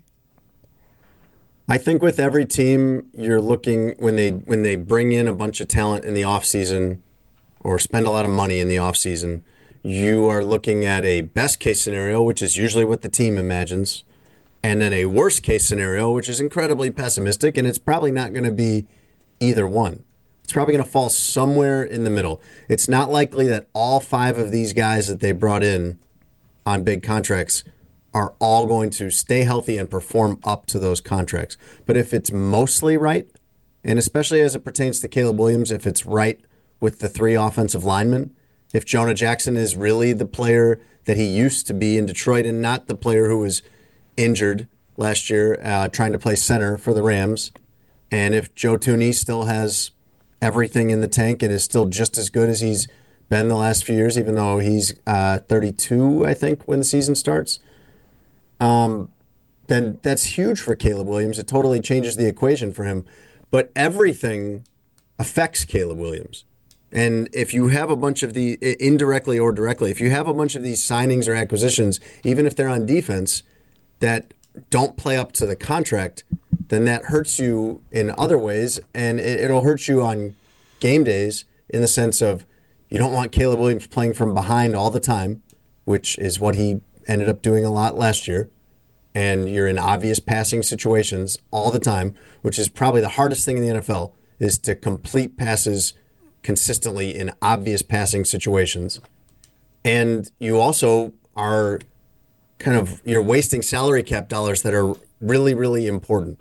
I think with every team, you're looking when they when they bring in a bunch of talent in the offseason or spend a lot of money in the offseason, you are looking at a best case scenario, which is usually what the team imagines, and then a worst case scenario, which is incredibly pessimistic, and it's probably not going to be either one. It's probably going to fall somewhere in the middle. It's not likely that all five of these guys that they brought in on big contracts are all going to stay healthy and perform up to those contracts. But if it's mostly right, and especially as it pertains to Caleb Williams, if it's right with the three offensive linemen, if Jonah Jackson is really the player that he used to be in Detroit and not the player who was injured last year uh, trying to play center for the Rams, and if Joe Thuney still has everything in the tank and is still just as good as he's been the last few years, even though he's uh, thirty-two, I think, when the season starts, um, then that's huge for Caleb Williams. It totally changes the equation for him. But everything affects Caleb Williams. And if you have a bunch of the, indirectly or directly, if you have a bunch of these signings or acquisitions, even if they're on defense, that don't play up to the contract, then that hurts you in other ways, and it, it'll hurt you on game days in the sense of you don't want Caleb Williams playing from behind all the time, which is what he ended up doing a lot last year, and you're in obvious passing situations all the time, which is probably the hardest thing in the N F L, is to complete passes consistently in obvious passing situations. And you also are kind of, you're wasting salary cap dollars that are really, really important.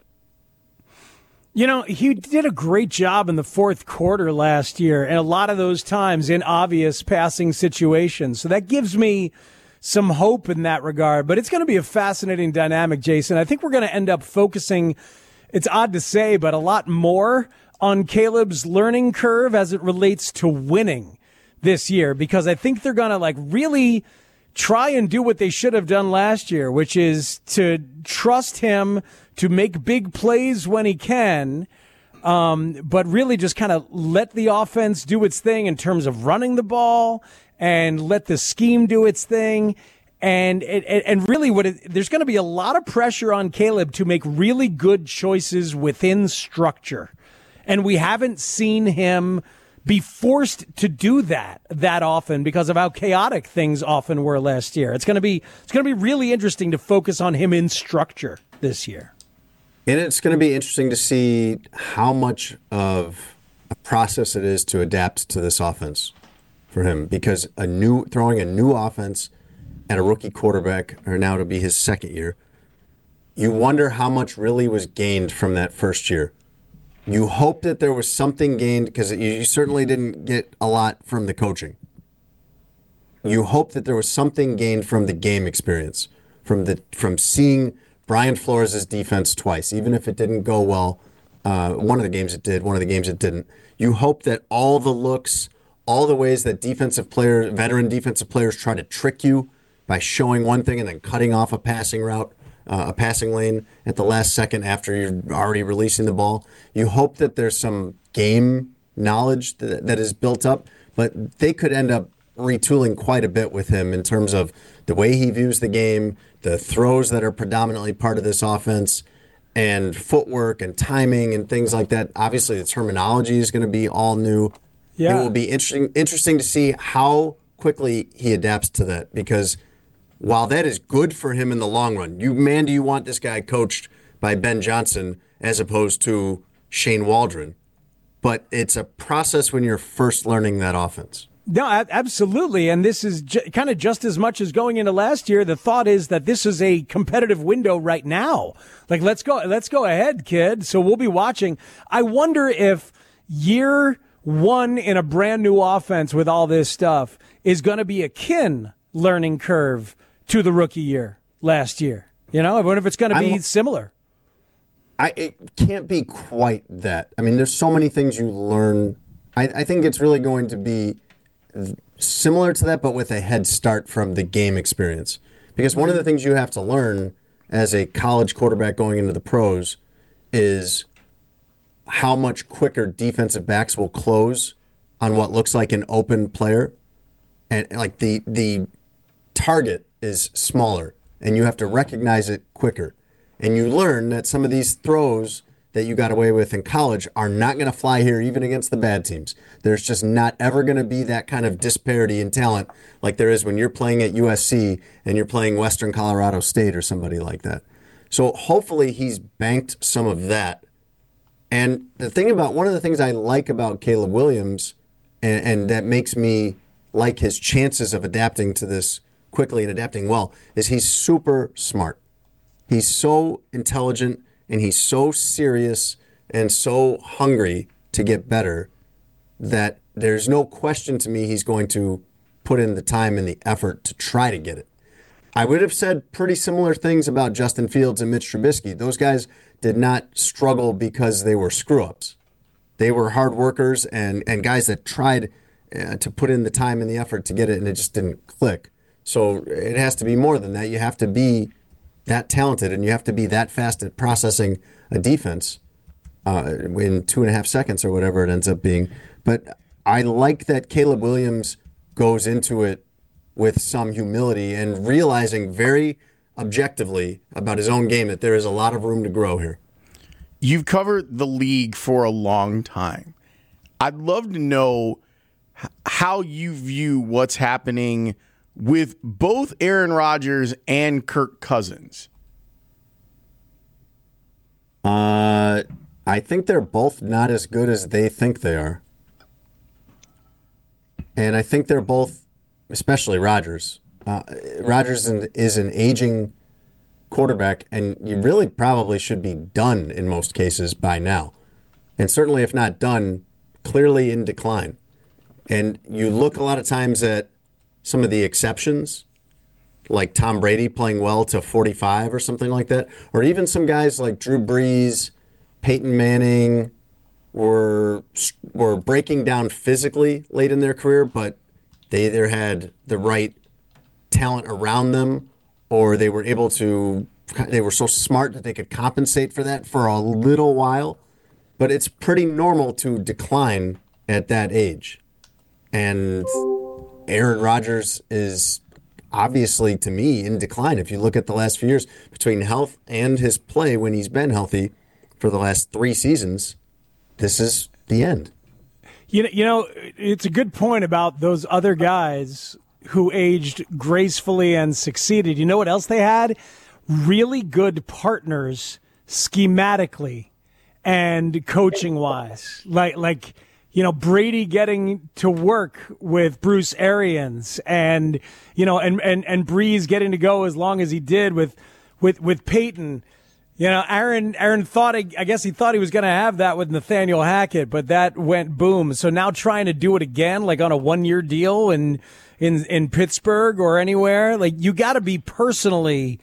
You know, he did a great job in the fourth quarter last year, and a lot of those times in obvious passing situations. So that gives me some hope in that regard. But it's going to be a fascinating dynamic, Jason. I think we're going to end up focusing, it's odd to say, but a lot more on Caleb's learning curve as it relates to winning this year, because I think they're going to like really try and do what they should have done last year, which is to trust him to make big plays when he can, um, but really just kind of let the offense do its thing in terms of running the ball and let the scheme do its thing. And and, and really, what it, there's going to be a lot of pressure on Caleb to make really good choices within structure. And we haven't seen him be forced to do that that often because of how chaotic things often were last year. It's going to be it's going to be really interesting to focus on him in structure this year. And it's going to be interesting to see how much of a process it is to adapt to this offense for him, because a new throwing a new offense at a rookie quarterback, or now to be his second year, you wonder how much really was gained from that first year. You hope that there was something gained, because you certainly didn't get a lot from the coaching. You hope that there was something gained from the game experience, from the from seeing Brian Flores' defense twice, even if it didn't go well. Uh, one of the games it did, one of the games it didn't. You hope that all the looks, all the ways that defensive players, veteran defensive players try to trick you by showing one thing and then cutting off a passing route, uh, a passing lane at the last second after you're already releasing the ball. You hope that there's some game knowledge that, that is built up, but they could end up retooling quite a bit with him in terms of the way he views the game, the throws that are predominantly part of this offense, and footwork and timing and things like that. Obviously, the terminology is going to be all new. Yeah. It will be interesting interesting to see how quickly he adapts to that, because while that is good for him in the long run, you man, do you want this guy coached by Ben Johnson as opposed to Shane Waldron? But it's a process when you're first learning that offense. No, absolutely. And this is j- kind of just as much as going into last year. The thought is that this is a competitive window right now. Like, let's go, let's go ahead, kid. So we'll be watching. I wonder if year one in a brand new offense with all this stuff is going to be akin learning curve to the rookie year last year. You know, I wonder if it's going to be I'm, similar. I it can't be quite that. I mean, there's so many things you learn. I, I think it's really going to be similar to that, but with a head start from the game experience. Because one of the things you have to learn as a college quarterback going into the pros is how much quicker defensive backs will close on what looks like an open player. And like the the target is smaller, and you have to recognize it quicker. And you learn that some of these throws that you got away with in college are not going to fly here, even against the bad teams. There's just not ever going to be that kind of disparity in talent like there is when you're playing at U S C and you're playing Western Colorado State or somebody like that. So hopefully he's banked some of that. And the thing about, one of the things I like about Caleb Williams, and, and that makes me like his chances of adapting to this quickly and adapting well, is he's super smart. He's so intelligent, and he's so serious and so hungry to get better that there's no question to me he's going to put in the time and the effort to try to get it. I would have said pretty similar things about Justin Fields and Mitch Trubisky. Those guys did not struggle because they were screw-ups. They were hard workers and, and guys that tried uh, to put in the time and the effort to get it, and it just didn't click. So it has to be more than that. You have to be that talented, and you have to be that fast at processing a defense uh, in two and a half seconds or whatever it ends up being. But I like that Caleb Williams goes into it with some humility and realizing very objectively about his own game that there is a lot of room to grow here. You've covered the league for a long time. I'd love to know how you view what's happening with both Aaron Rodgers and Kirk Cousins. Uh, I think they're both not as good as they think they are. And I think they're both, especially Rodgers. Uh, Rodgers is an aging quarterback, and you really probably should be done in most cases by now. And certainly, if not done, clearly in decline. And you look a lot of times at some of the exceptions, like Tom Brady playing well to forty-five or something like that, or even some guys like Drew Brees, Peyton Manning, were were breaking down physically late in their career, but they either had the right talent around them, or they were able to, they were so smart that they could compensate for that for a little while. But it's pretty normal to decline at that age. And Aaron Rodgers is obviously, to me, in decline. If you look at the last few years, between health and his play when he's been healthy for the last three seasons, this is the end. You know, you know, it's a good point about those other guys who aged gracefully and succeeded. You know what else they had? Really good partners schematically and coaching-wise. Like, like you know, Brady getting to work with Bruce Arians and, you know, and, and, and Breeze getting to go as long as he did with, with, with Peyton. You know, Aaron Aaron thought, I guess he thought he was going to have that with Nathaniel Hackett, but that went boom. So now trying to do it again, like on a one-year deal in in in Pittsburgh or anywhere, like you got to be personally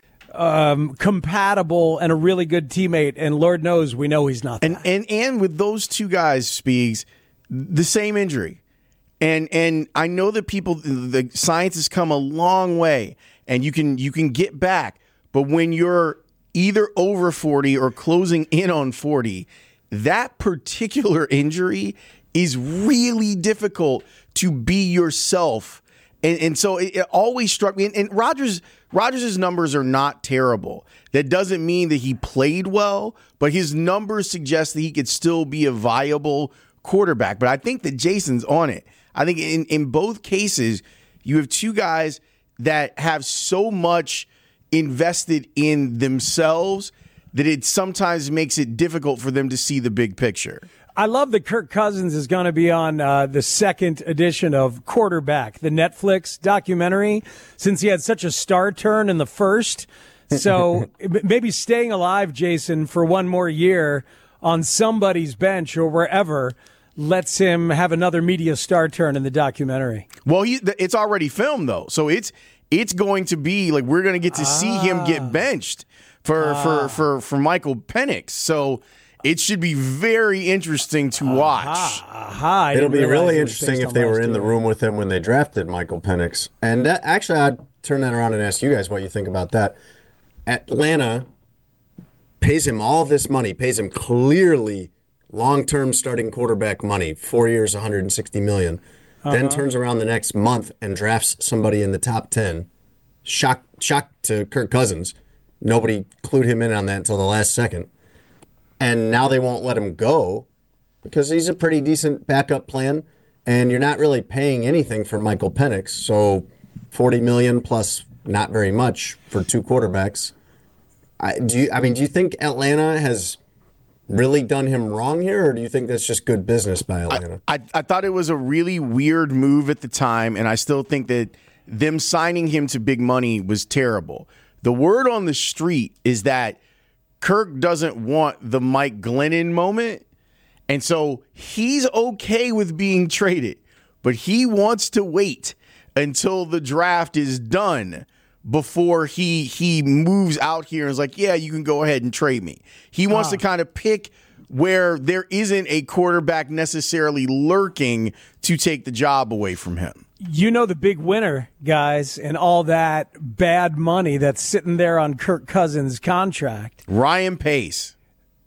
um, compatible and a really good teammate. And Lord knows we know he's not that. And and and with those two guys, Speaks, the same injury. And and I know that people, the science has come a long way, and you can you can get back. But when you're either over forty or closing in on forty, that particular injury is really difficult to be yourself. And, and so it, it always struck me. And, and Rodgers, Rodgers' numbers are not terrible. That doesn't mean that he played well, but his numbers suggest that he could still be a viable quarterback. But I think that Jason's on it. I think in, in both cases, you have two guys that have so much invested in themselves that it sometimes makes it difficult for them to see the big picture. I love that Kirk Cousins is going to be on uh, the second edition of Quarterback, the Netflix documentary, since he had such a star turn in the first. So maybe staying alive, Jason, for one more year on somebody's bench or wherever lets him have another media star turn in the documentary. Well, he, it's already filmed, though, so it's It's going to be like we're going to get to see ah. him get benched for, ah. for for for Michael Penix. So it should be very interesting to watch. Aha. Aha. It'll be really interesting if they were in the room with him when they drafted Michael Penix. And that, actually, I'd turn that around and ask you guys what you think about that. Atlanta pays him all this money, pays him clearly long-term starting quarterback money, four years, one hundred sixty million dollars. Uh-huh. Then turns around the next month and drafts somebody in the top ten. Shock, shock to Kirk Cousins. Nobody clued him in on that until the last second. And now they won't let him go because he's a pretty decent backup plan. And you're not really paying anything for Michael Penix. So forty million dollars plus not very much for two quarterbacks. I, do you, I mean, do you think Atlanta has really done him wrong here, or do you think that's just good business by Atlanta? I, I, I thought it was a really weird move at the time, and I still think that them signing him to big money was terrible. The word on the street is that Kirk doesn't want the Mike Glennon moment, and so he's okay with being traded, but he wants to wait until the draft is done before he he moves out here and is like, yeah, you can go ahead and trade me. He wants ah. to kind of pick where there isn't a quarterback necessarily lurking to take the job away from him. You know the big winner, guys, and all that bad money that's sitting there on Kirk Cousins' contract. Ryan Pace.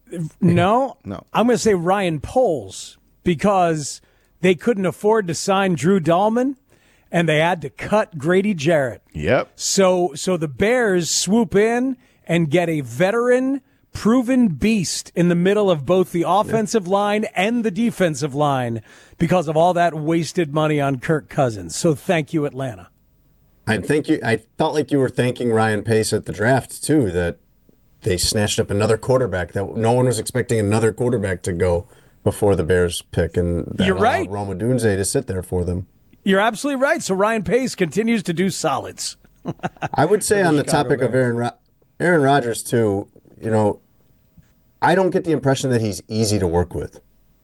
No. No. I'm going to say Ryan Poles because they couldn't afford to sign Drew Dahlman. And they had to cut Grady Jarrett. Yep. So so the Bears swoop in and get a veteran, proven beast in the middle of both the offensive yep. line and the defensive line because of all that wasted money on Kirk Cousins. So thank you, Atlanta. I think you. I felt like you were thanking Ryan Pace at the draft too. That they snatched up another quarterback. That no one was expecting another quarterback to go before the Bears pick, and that You're right. Rome Odunze to sit there for them. You're absolutely right. So Ryan Pace continues to do solids. I would say on the Chicago topic Bears. of Aaron Ro- Aaron Rodgers too, you know, I don't get the impression that he's easy to work with.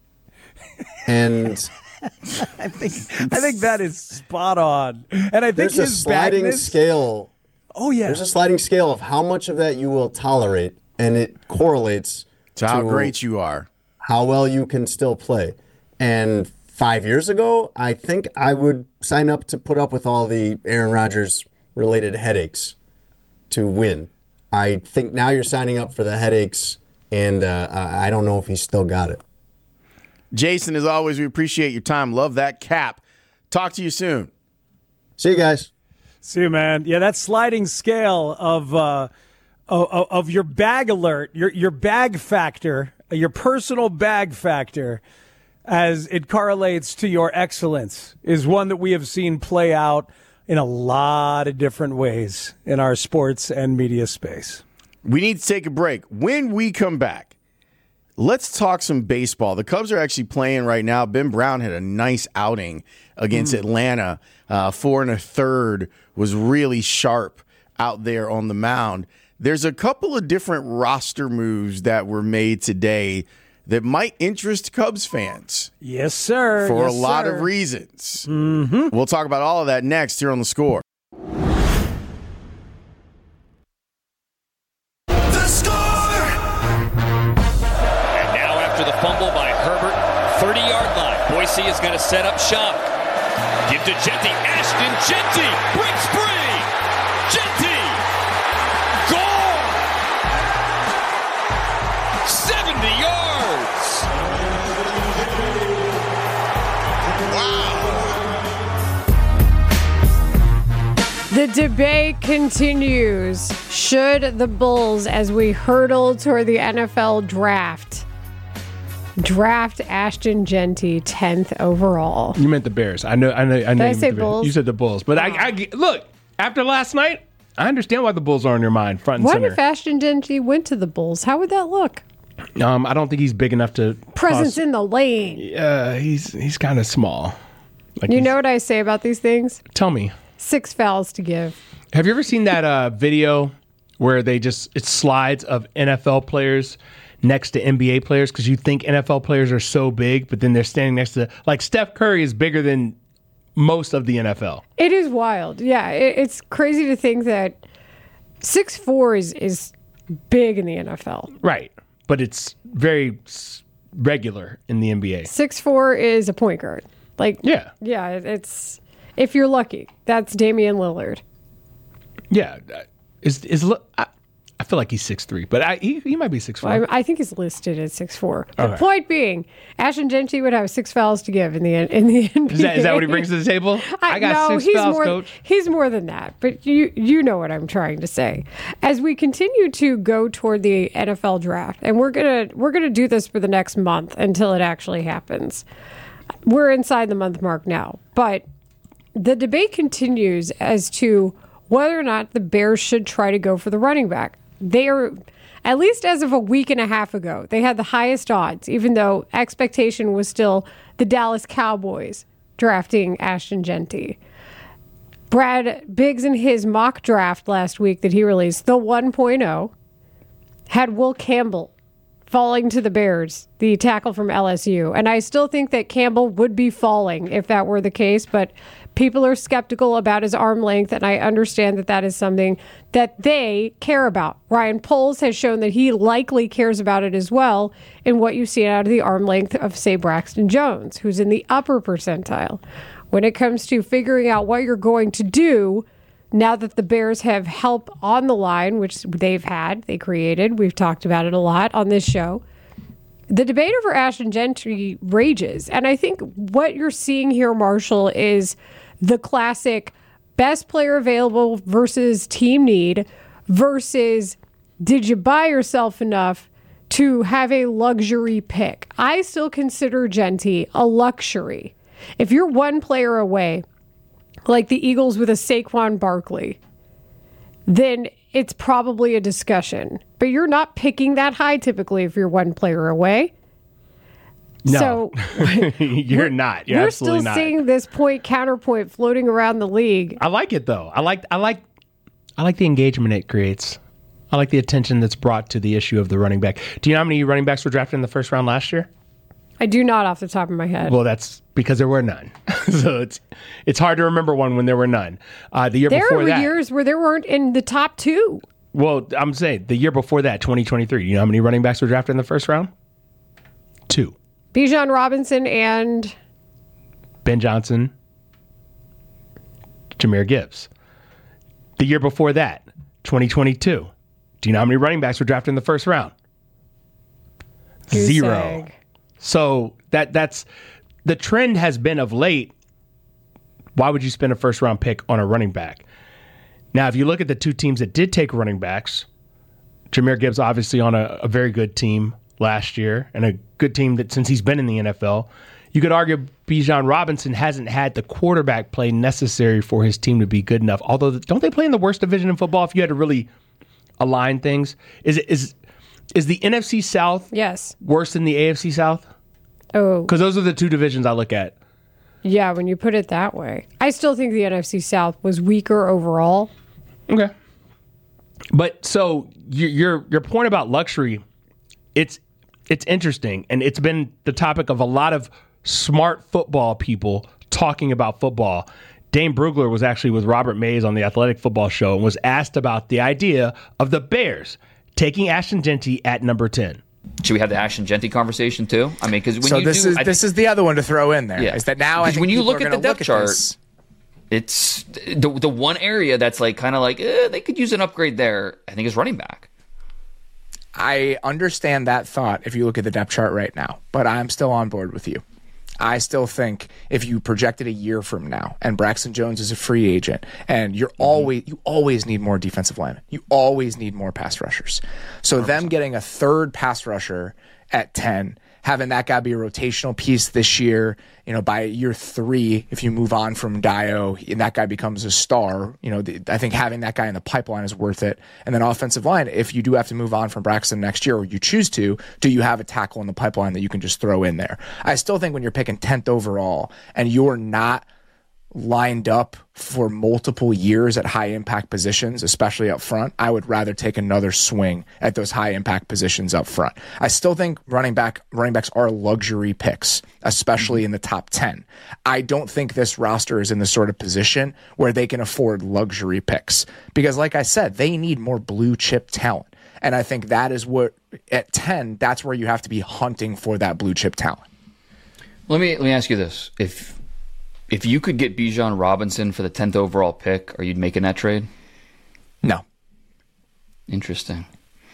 And I think I think that is spot on. And I think there's his a sliding bagness, scale. Oh yeah. There's a sliding scale of how much of that you will tolerate, and it correlates to how great you are, how well you can still play. And Five years ago, I think I would sign up to put up with all the Aaron Rodgers related headaches to win. I think now you're signing up for the headaches, and uh, I don't know if he's still got it. Jason, as always, we appreciate your time. Love that cap. Talk to you soon. See you guys. See you, man. Yeah, that sliding scale of uh, of, of your bag alert, your your bag factor, your personal bag factor. as it correlates to your excellence is one that we have seen play out in a lot of different ways in our sports and media space. We need to take a break. When we come back, let's talk some baseball. The Cubs are actually playing right now. Ben Brown had a nice outing against mm. Atlanta. Uh, four and a third was really sharp out there on the mound. There's a couple of different roster moves that were made today that might interest Cubs fans. Yes, sir. For yes, a lot sir. of reasons. Mm-hmm. We'll talk about all of that next here on The Score. The Score! And now after the fumble by Herbert, thirty-yard line. Boise is going to set up shop. Give to Genty. Ashton Genty breaks free. Genty. Gone. seventy yards. The debate continues. Should the Bulls, as we hurtle toward the N F L draft, draft Ashton Genty tenth overall? You meant the Bears. I know. I know. I know. Did I you say meant the Bears. Bulls? You said the Bulls, but oh. I, I look after last night. I understand why the Bulls are on your mind, front and What center. if Ashton Genty went to the Bulls? How would that look? Um, I don't think he's big enough to Presence cause, in the lane. Uh, he's he's kind of small. Like you know what I say about these things? Tell me. Six fouls to give. Have you ever seen that uh, video where they just it slides of N F L players next to N B A players because you think N F L players are so big, but then they're standing next to like Steph Curry is bigger than most of the N F L. It is wild. Yeah, it, it's crazy to think that six foot four is is big in the N F L. Right, but it's very regular in the N B A. six foot four is a point guard. Like yeah, yeah. It's if you're lucky, that's Damian Lillard. Yeah, is is I, I feel like he's six three, but I, he he might be six four. Well, I, I think he's listed at six four. The Okay. point being, Ashton Genty would have six fouls to give in the in the N B A. Is that, is that what he brings to the table? I, I got no, six he's fouls, more, coach. He's more than that, but you you know what I'm trying to say. As we continue to go toward the N F L draft, and we're gonna we're gonna do this for the next month until it actually happens. We're inside the month mark now, but the debate continues as to whether or not the Bears should try to go for the running back. They are, at least as of a week and a half ago, they had the highest odds, even though expectation was still the Dallas Cowboys drafting Ashton Genty. Brad Biggs in his mock draft last week that he released, the one point oh, had Will Campbell falling to the Bears, the tackle from L S U. And I still think that Campbell would be falling if that were the case, but people are skeptical about his arm length, and I understand that that is something that they care about. Ryan Poles has shown that he likely cares about it as well in what you see out of the arm length of, say, Braxton Jones, who's in the upper percentile. When it comes to figuring out what you're going to do, now that the Bears have help on the line, which they've had, they created, we've talked about it a lot on this show, the debate over Ashton Genty rages. And I think what you're seeing here, Marshall, is the classic best player available versus team need versus did you buy yourself enough to have a luxury pick? I still consider Genty a luxury. If you're one player away, like the Eagles with a Saquon Barkley, then it's probably a discussion. But you're not picking that high typically if you're one player away. No, so you're not. You're we're absolutely still not. seeing this point counterpoint floating around the league. I like it though. I like I like I like the engagement it creates. I like the attention that's brought to the issue of the running back. Do you know how many running backs were drafted in the first round last year? I do not off the top of my head. Well, that's because there were none. So it's it's hard to remember one when there were none. Uh, the year there before were that, years where there weren't in the top two. Well, I'm saying the year before that, twenty twenty-three. You know how many running backs were drafted in the first round? Two. Bijan Robinson and Ben Johnson, Jahmyr Gibbs. The year before that, twenty twenty-two. Do you know how many running backs were drafted in the first round? Goose Zero. egg. So that that's the trend has been of late. Why would you spend a first round pick on a running back? Now, if you look at the two teams that did take running backs, Jahmyr Gibbs obviously on a, a very good team last year and a good team that since he's been in the N F L, You could argue Bijan Robinson hasn't had the quarterback play necessary for his team to be good enough. Although, don't they play in the worst division in football? If you had to really align things, is it is is the N F C South yes worse than the A F C South? Oh, because those are the two divisions I look at. Yeah, when you put it that way, I still think the N F C South was weaker overall. Okay, but so your your, your point about luxury, it's it's interesting, and it's been the topic of a lot of smart football people talking about football. Dane Brugler was actually with Robert Mays on the Athletic Football Show and was asked about the idea of the Bears taking Ashton Jeanty at number ten. Should we have the Ashton Jeanty conversation too? I mean, because when so you this do, is I, this is the other one to throw in there. Yeah. Is that now I think when you look are at the depth look chart, this. it's the the one area that's like kind of like eh, they could use an upgrade there. I think is running back. I understand that thought if you look at the depth chart right now, but I'm still on board with you. I still think if you projected a year from now and Braxton Jones is a free agent and you're always you always need more defensive linemen. You always need more pass rushers. So one hundred percent. Them getting a third pass rusher at ten, having that guy be a rotational piece this year, you know, by year three, if you move on from Dio and that guy becomes a star, you know, the, I think having that guy in the pipeline is worth it. And then offensive line, if you do have to move on from Braxton next year or you choose to, do you have a tackle in the pipeline that you can just throw in there? I still think when you're picking tenth overall and you're not lined up for multiple years at high impact positions, especially up front, I would rather take another swing at those high impact positions up front. I still think running back running backs are luxury picks, especially mm-hmm. in the top ten. I don't think this roster is in the sort of position where they can afford luxury picks because, like I said, they need more blue chip talent. And I think that is what at ten, that's where you have to be hunting for that blue chip talent. Let me let me ask you this. If If you could get Bijan Robinson for the tenth overall pick, are you making that trade? No. Interesting.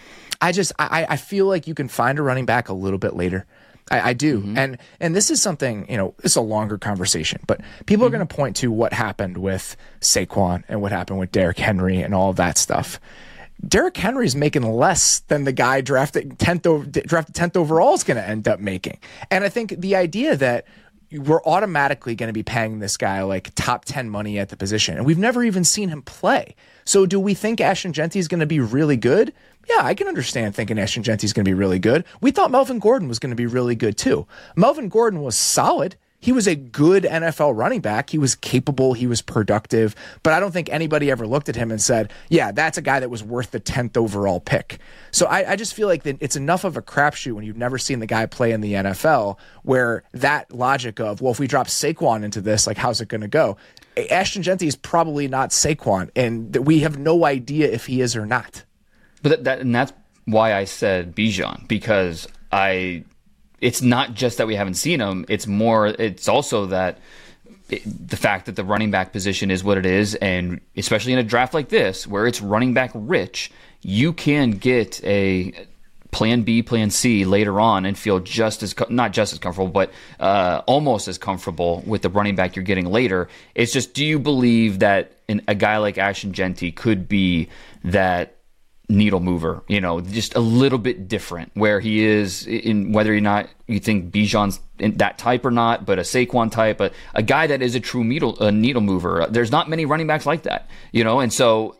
I just I, I feel like you can find a running back a little bit later. I, I do. Mm-hmm. And and this is something, you know, it's a longer conversation, but people mm-hmm. are going to point to what happened with Saquon and what happened with Derrick Henry and all of that stuff. Derrick Henry's making less than the guy drafted tenth over, drafted tenth overall is going to end up making. And I think the idea that we're automatically going to be paying this guy like top ten money at the position. And we've never even seen him play. So do we think Ashton Jeanty is going to be really good? Yeah, I can understand thinking Ashton Jeanty is going to be really good. We thought Melvin Gordon was going to be really good too. Melvin Gordon was solid. He was a good N F L running back. He was capable. He was productive. But I don't think anybody ever looked at him and said, yeah, that's a guy that was worth the tenth overall pick. So I, I just feel like that it's enough of a crapshoot when you've never seen the guy play in the N F L where that logic of, well, if we drop Saquon into this, like, how's it going to go? Ashton Jeanty is probably not Saquon, and we have no idea if he is or not. But that, that and that's why I said Bijan, because I... It's not just that we haven't seen him. It's more, it's also that it, the fact that the running back position is what it is. And especially in a draft like this, where it's running back rich, you can get a plan B, plan C later on and feel just as, not just as comfortable, but uh, almost as comfortable with the running back you're getting later. It's just, do you believe that in, a guy like Ashton Jeanty could be that needle mover, you know, just a little bit different where he is in whether or not you think Bijan's in that type or not, but a Saquon type, a, a guy that is a true needle, a needle mover. There's not many running backs like that, you know, and so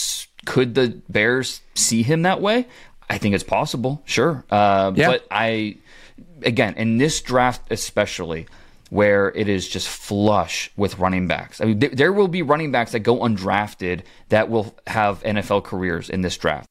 could the Bears see him that way? I think it's possible, sure. Uh, yeah. But I, again, in this draft especially, where it is just flush with running backs. I mean, th- there will be running backs that go undrafted that will have N F L careers in this draft.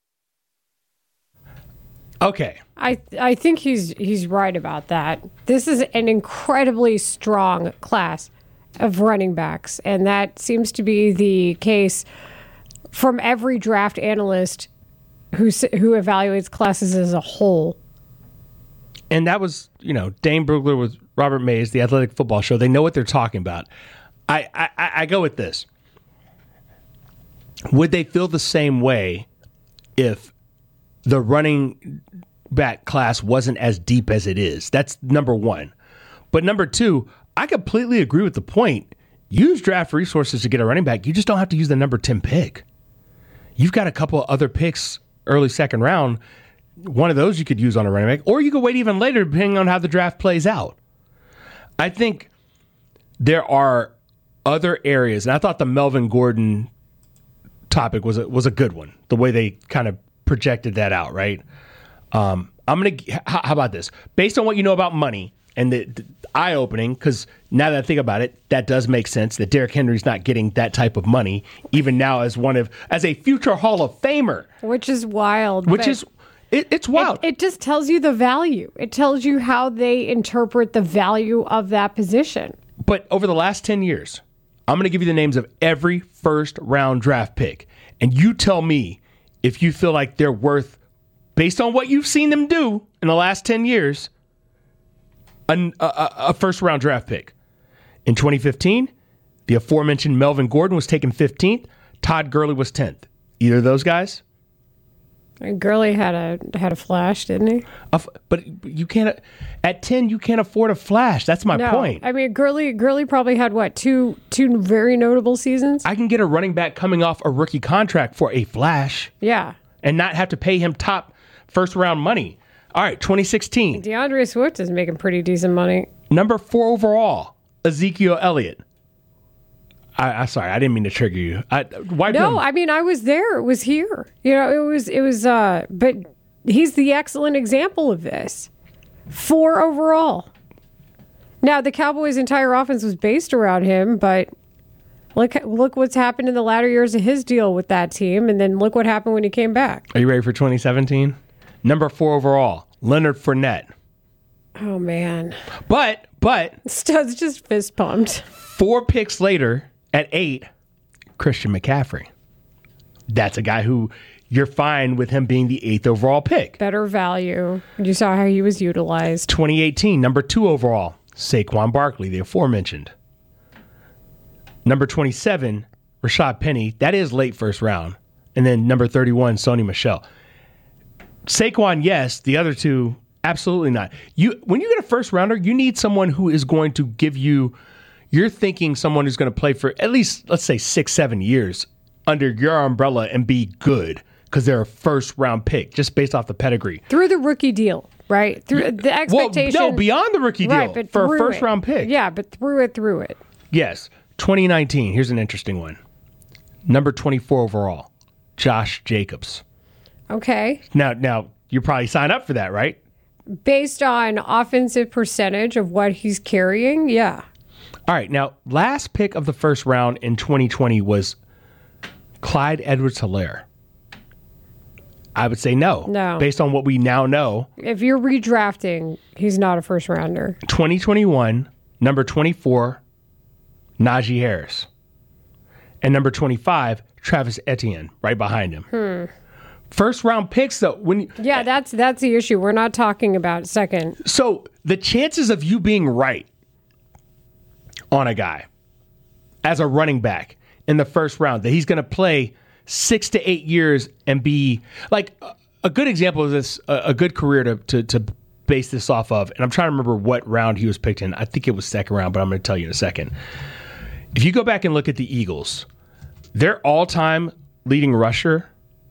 Okay. I I think he's he's right about that. This is an incredibly strong class of running backs, and that seems to be the case from every draft analyst who who evaluates classes as a whole. And that was, you know, Dane Brugler with Robert Mays, the Athletic Football Show. They know what they're talking about. I, I, I go with this. Would they feel the same way if the running back class wasn't as deep as it is? That's number one. But number two, I completely agree with the point. Use draft resources to get a running back. You just don't have to use the number ten pick. You've got a couple of other picks early second round. One of those you could use on a running back, or you could wait even later depending on how the draft plays out. I think there are other areas, and I thought the Melvin Gordon topic was a, was a good one. The way they kind of projected that out, right? Um, I'm gonna. How, how about this? Based on what you know about money and the, the eye opening, because now that I think about it, that does make sense that Derrick Henry's not getting that type of money, even now as one of as a future Hall of Famer, which is wild. Which is. It, it's wild. It, it just tells you the value. It tells you how they interpret the value of that position. But over the last ten years, I'm going to give you the names of every first round draft pick. And you tell me if you feel like they're worth, based on what you've seen them do in the last ten years, a, a, a first round draft pick. In twenty fifteen, the aforementioned Melvin Gordon was taken fifteenth. Todd Gurley was tenth. Either of those guys? Gurley had a had a flash, didn't he? Uh, but you can't at ten. You can't afford a flash. That's my no, point. I mean, Gurley Gurley probably had what two two very notable seasons. I can get a running back coming off a rookie contract for a flash. Yeah, and not have to pay him top first round money. All right, twenty sixteen. DeAndre Swift is making pretty decent money. Number four overall, Ezekiel Elliott. I, I'm sorry, I didn't mean to trigger you. I, why no, him? I mean I was there. It was here. You know, it was it was. Uh, but he's the excellent example of this. Four overall. Now the Cowboys' entire offense was based around him, but look look what's happened in the latter years of his deal with that team, and then look what happened when he came back. Are you ready for twenty seventeen? Number four overall, Leonard Fournette. Oh man! But but Stud's just fist pumped. Four picks later. At eight, Christian McCaffrey. That's a guy who you're fine with him being the eighth overall pick. Better value. You saw how he was utilized. twenty eighteen, number two overall, Saquon Barkley, the aforementioned. Number twenty-seven, Rashad Penny. That is late first round. And then number thirty-one, Sony Michel. Saquon, yes. The other two, absolutely not. You when you get a first rounder, you need someone who is going to give you. You're thinking someone who's going to play for at least, let's say, six, seven years under your umbrella and be good because they're a first round pick just based off the pedigree. Through the rookie deal, right? Through the expectation. Well, no, beyond the rookie deal right, but for a first it. round pick. Yeah, but through it, through it. Yes. twenty nineteen, here's an interesting one. Number twenty-four overall, Josh Jacobs. Okay. Now, now you probably sign up for that, right? Based on offensive percentage of what he's carrying, yeah. All right, now, last pick of the first round in twenty twenty was Clyde Edwards-Helaire. I would say no. No. Based on what we now know. If you're redrafting, he's not a first rounder. twenty twenty-one, number twenty-four, Najee Harris. And number twenty-five, Travis Etienne, right behind him. Hmm. First round picks, though. When you, yeah, that's that's the issue. We're not talking about second. So the chances of you being right on a guy as a running back in the first round, that he's going to play six to eight years and be like a good example of this, a, a good career to, to to base this off of. And I'm trying to remember what round he was picked in. I think it was second round, but I'm going to tell you in a second. If you go back and look at the Eagles, their all-time leading rusher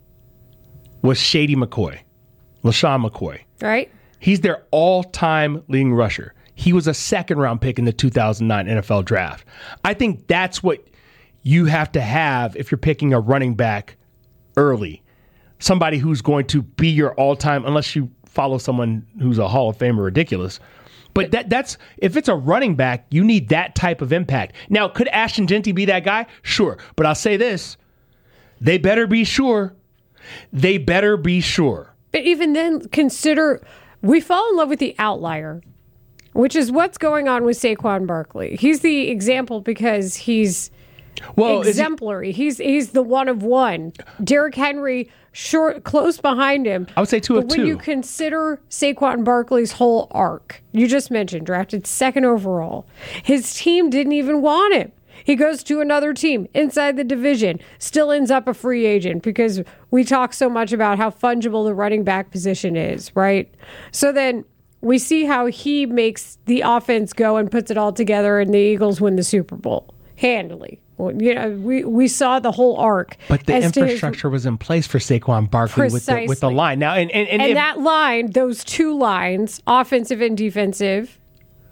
was Shady McCoy, LaShawn McCoy. Right. He's their all-time leading rusher. He was a second-round pick in the two thousand nine N F L draft. I think that's what you have to have if you're picking a running back early. Somebody who's going to be your all-time, unless you follow someone who's a Hall of Famer, ridiculous. But that that's if it's a running back, you need that type of impact. Now, could Ashton Jeanty be that guy? Sure. But I'll say this. They better be sure. They better be sure. But even then, consider we fall in love with the outlier, which is what's going on with Saquon Barkley. He's the example because he's well, exemplary. He, he's he's the one of one. Derrick Henry, short, close behind him. I would say two but of when two. When you consider Saquon Barkley's whole arc, you just mentioned drafted second overall. His team didn't even want him. He goes to another team inside the division, still ends up a free agent because we talk so much about how fungible the running back position is, right? So then we see how he makes the offense go and puts it all together, and the Eagles win the Super Bowl handily. Well, you know, we, we saw the whole arc. But the as infrastructure his, was in place for Saquon Barkley with the, with the line. Now, and and, and, and if, that line, those two lines, offensive and defensive,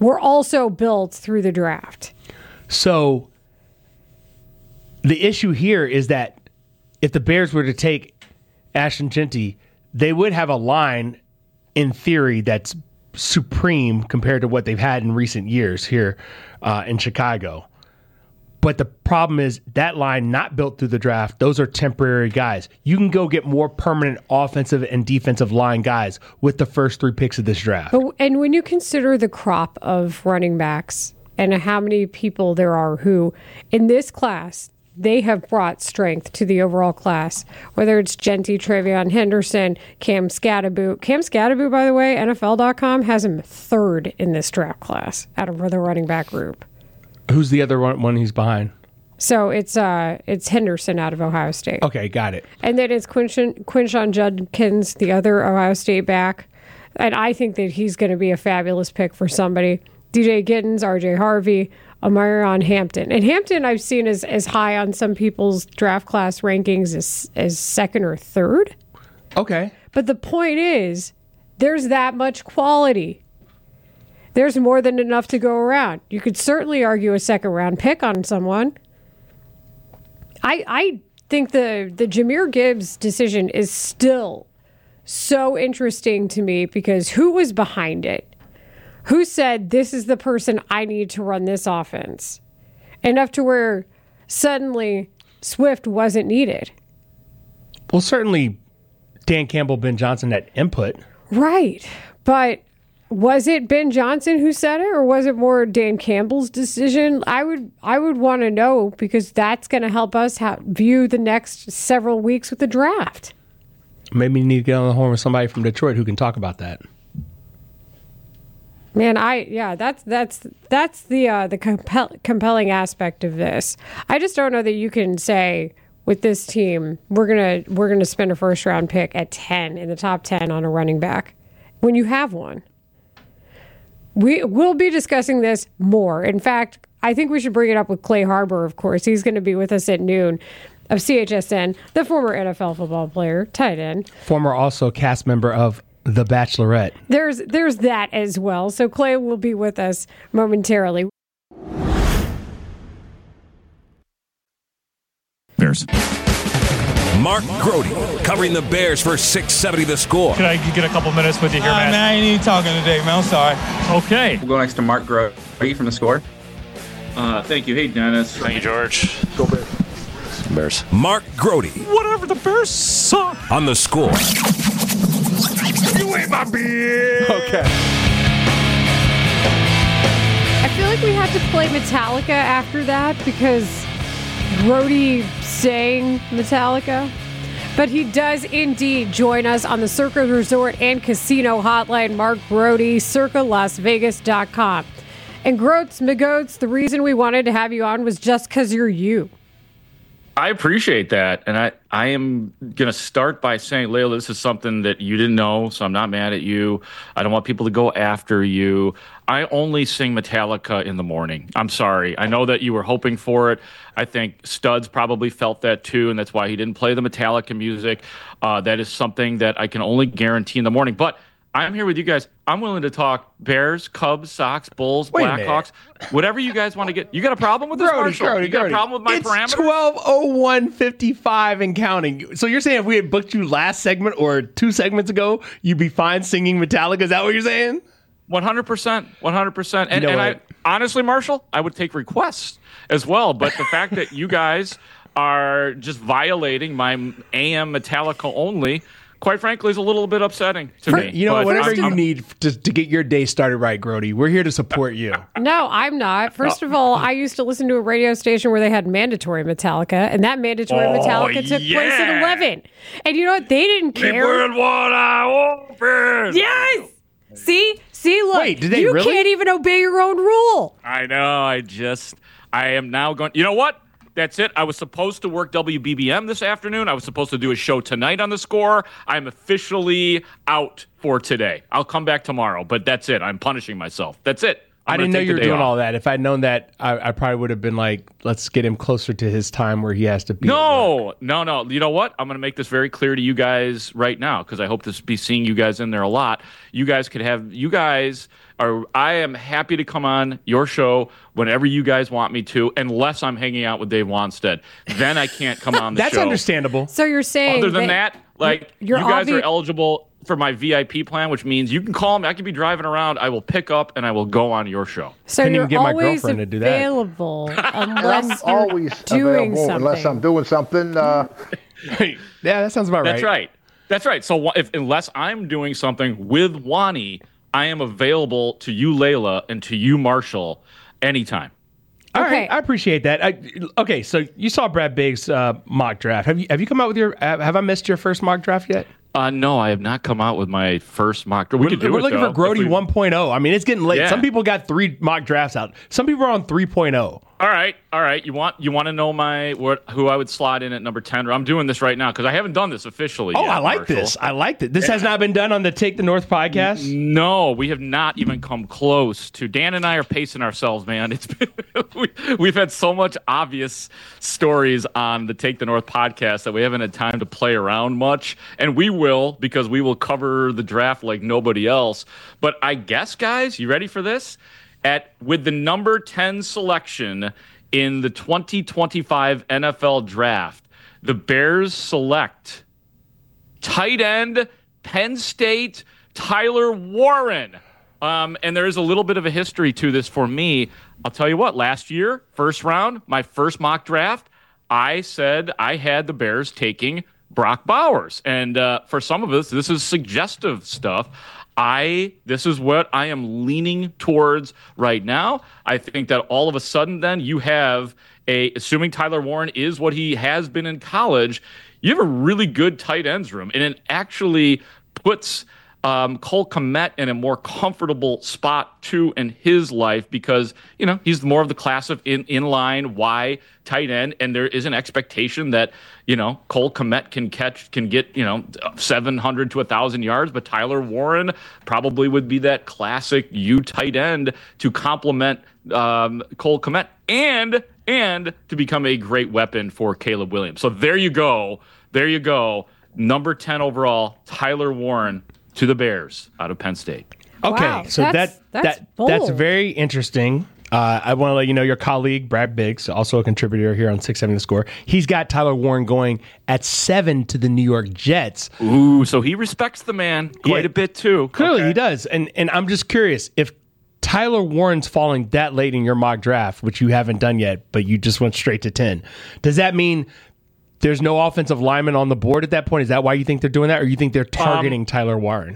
were also built through the draft. So the issue here is that if the Bears were to take Ashton Jeanty, they would have a line, in theory, that's supreme compared to what they've had in recent years here uh, in Chicago. But the problem is that line not built through the draft, those are temporary guys. You can go get more permanent offensive and defensive line guys with the first three picks of this draft. But, and when you consider the crop of running backs and how many people there are who, in this class, they have brought strength to the overall class, whether it's Jeanty, Travion Henderson, Cam Scatterboot. Cam Scatterboot, by the way, N F L dot com has him third in this draft class out of the running back group. Who's the other one, one he's behind? So it's uh it's Henderson out of Ohio State. Okay, got it. And then it's Quinshon, Quinshon Judkins, the other Ohio State back. And I think that he's going to be a fabulous pick for somebody. D J Giddens, R J Harvey, Omarion Hampton. And Hampton I've seen as, as high on some people's draft class rankings as, as second or third. Okay. But the point is, there's that much quality. There's more than enough to go around. You could certainly argue a second round pick on someone. I I think the, the Jahmyr Gibbs decision is still so interesting to me because who was behind it? Who said this is the person I need to run this offense? Enough to where suddenly Swift wasn't needed. Well, certainly Dan Campbell, Ben Johnson had input. Right. But was it Ben Johnson who said it, or was it more Dan Campbell's decision? I would I would want to know because that's going to help us ha- view the next several weeks with the draft. Maybe you need to get on the horn with somebody from Detroit who can talk about that. Man, I yeah, that's that's that's the uh, the compel- compelling aspect of this. I just don't know that you can say with this team we're gonna we're gonna spend a first round pick at ten in the top ten on a running back when you have one. We will be discussing this more. In fact, I think we should bring it up with Clay Harbor, of course. He's going to be with us at noon of C H S N, the former N F L football player, tight end. Former also cast member of The Bachelorette. There's there's that as well. So Clay will be with us momentarily. Bears. Mark Grody covering the Bears for six seventy The Score. Can I get a couple minutes with you here, uh, man? Man, I ain't even talking today, man. I'm sorry. Okay. We'll go next to Mark Grody from The Score. Uh, thank you. Hey, Dennis. Thank you, George. Go Bears. Bears. Mark Grody. Whatever the Bears suck. On The Score. You ain't my beer. Okay. I feel like we had to play Metallica after that because Grody sang Metallica. But he does indeed join us on the Circa Resort and Casino Hotline. Mark Grody, circa las vegas dot com. And Groats, Migoats, the reason we wanted to have you on was just because you're you. I appreciate that. And I, I am going to start by saying, Layla, this is something that you didn't know, so I'm not mad at you. I don't want people to go after you. I only sing Metallica in the morning. I'm sorry. I know that you were hoping for it. I think Studs probably felt that too, and that's why he didn't play the Metallica music. Uh, that is something that I can only guarantee in the morning. But I'm here with you guys. I'm willing to talk Bears, Cubs, Sox, Bulls, Wait Blackhawks, whatever you guys want to get. You got a problem with this, Grody, Marshall? Grody, you got Grody. a problem with my it's parameters? twelve oh one fifty-five and counting. So you're saying if we had booked you last segment or two segments ago, you'd be fine singing Metallica? Is that what you're saying? one hundred percent. one hundred percent. And, You know and I honestly, Marshall, I would take requests as well. But the fact that you guys are just violating my A M Metallica only, quite frankly, is a little bit upsetting to me. You know, But whatever I'm- you I'm- need to, to get your day started right, Grody, we're here to support you. No, I'm not. First of all, I used to listen to a radio station where they had mandatory Metallica, and that mandatory Oh, Metallica took place at yeah. eleven. And you know what? They didn't They care. put one eye open. Yes! See? See, look. Wait, did they you really? can't even obey your own rule. I know. I just, I am now going. You know what? That's it. I was supposed to work W B B M this afternoon. I was supposed to do a show tonight on The Score. I'm officially out for today. I'll come back tomorrow, but that's it. I'm punishing myself. That's it. I didn't know you were doing off. all that. If I'd known that, I, I probably would have been like, let's get him closer to his time where he has to be. No, no, no. You know what? I'm going to make this very clear to you guys right now because I hope to be seeing you guys in there a lot. You guys could have, you guys are, I am happy to come on your show whenever you guys want me to, unless I'm hanging out with Dave Wanstead. Then I can't come on the That's show. That's understandable. So you're saying Other than that, that like, you guys obvi- are eligible for my V I P plan, which means you can call me. I can be driving around. I will pick up and I will go on your show. So Couldn't you're even get my always girlfriend to do that. available I'm unless you're always doing available something. unless I'm doing something. Uh, yeah, that sounds about That's right. right. That's right. So if unless I'm doing something with Wani, I am available to you, Layla, and to you, Marshall, anytime. All Okay. right, I appreciate that. I, okay, so you saw Brad Biggs' uh, mock draft. Have you have you come out with your? Have, have I missed your first mock draft yet? Uh, no, I have not come out with my first mock draft. We We're, could do we're it, looking though, for Grody if we- one point oh. I mean, it's getting late. Yeah. Some people got three mock drafts out. Some people are on three point oh. All right, all right. You want you want to know my what who I would slot in at number ten? I'm doing this right now because I haven't done this officially. Oh, yet, I like Marshall. this. I like it. This has not been done on the Take the North podcast? No, we have not even come close to. Dan and I are pacing ourselves, man. It's been, we, we've had so much obvious stories on the Take the North podcast that we haven't had time to play around much, and we will because we will cover the draft like nobody else. But I guess, guys, you ready for this? At with the number ten selection in the twenty twenty-five N F L Draft, the Bears select tight end, Penn State, Tyler Warren. Um, and there is a little bit of a history to this for me. I'll tell you what, last year, first round, my first mock draft, I said I had the Bears taking Brock Bowers. And uh, for some of us, this is suggestive stuff. I this is what I am leaning towards right now. I think that all of a sudden then you have a, assuming Tyler Warren is what he has been in college, you have a really good tight ends room. And it actually puts um, Cole Kmet in a more comfortable spot too in his life because, you know, he's more of the class of in, inline Y tight end. And there is an expectation that, you know, Cole Kmet can catch, can get, you know, seven hundred to one thousand yards, but Tyler Warren probably would be that classic U tight end to complement um, Cole Kmet and, and to become a great weapon for Caleb Williams. So there you go. There you go. Number ten overall, Tyler Warren to the Bears out of Penn State. Okay, Wow, so that's- that that's that bold. that's very interesting. Uh, I want to let you know your colleague Brad Biggs, also a contributor here on six seventy The Score. He's got Tyler Warren going at seven to the New York Jets. Ooh, so he respects the man quite Yeah. a bit too. Clearly, Okay. he does. And and I'm just curious if Tyler Warren's falling that late in your mock draft, which you haven't done yet, but you just went straight to ten. Does that mean there's no offensive lineman on the board at that point? Is that why you think they're doing that, or you think they're targeting um, Tyler Warren?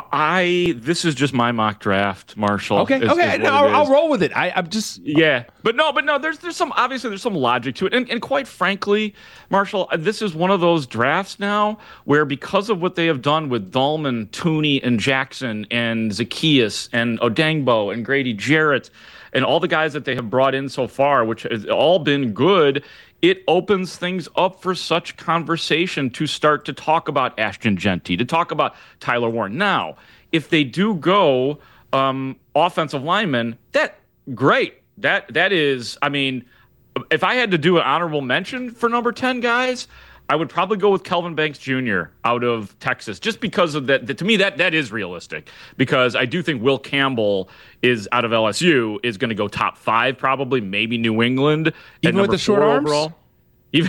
I this is just my mock draft, Marshall. Okay, is, okay, is no, I'll, I'll roll with it. I, I'm just yeah, but no, but no. There's there's some obviously there's some logic to it, and and quite frankly, Marshall, this is one of those drafts now where because of what they have done with Dahlman, Tooney, and Jackson, and Zacchaeus, and Odengbo, and Grady Jarrett, and all the guys that they have brought in so far, which has all been good. It opens things up for such conversation to start to talk about Ashton Genty, to talk about Tyler Warren. Now, if they do go um, offensive lineman, that great. That that is, I mean, if I had to do an honorable mention for number ten guys, I would probably go with Kelvin Banks Junior out of Texas, just because of that. that to me, that that is realistic, because I do think Will Campbell is out of L S U is going to go top five, probably, maybe New England. Even with the short arms? Overall. Even,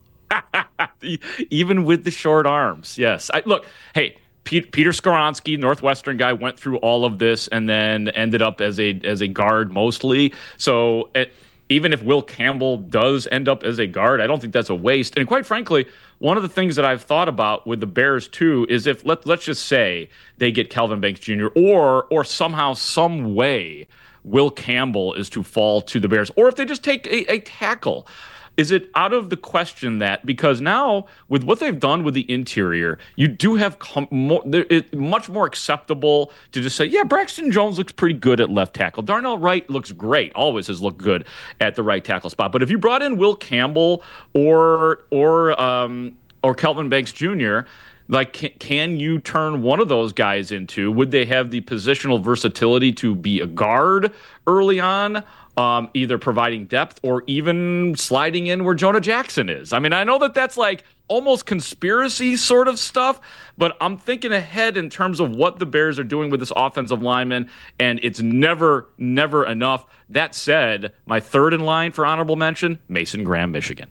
even with the short arms, yes. I, look, hey, Pete, Peter Skoronski, Northwestern guy, went through all of this and then ended up as a as a guard mostly. So it, even if Will Campbell does end up as a guard, I don't think that's a waste. And quite frankly, one of the things that I've thought about with the Bears too is if let let's just say they get Kelvin Banks Junior or or somehow, some way, Will Campbell is to fall to the Bears, or if they just take a, a tackle. Is it out of the question that, because now with what they've done with the interior, you do have com- more, it's much more acceptable to just say, yeah, Braxton Jones looks pretty good at left tackle. Darnell Wright looks great, always has looked good at the right tackle spot. But if you brought in Will Campbell or or um, or Kelvin Banks Junior, Like, can, can you turn one of those guys into? Would they have the positional versatility to be a guard early on, um, either providing depth or even sliding in where Jonah Jackson is? I mean, I know that that's like almost conspiracy sort of stuff, but I'm thinking ahead in terms of what the Bears are doing with this offensive lineman, and it's never, never enough. That said, my third in line for honorable mention, Mason Graham, Michigan.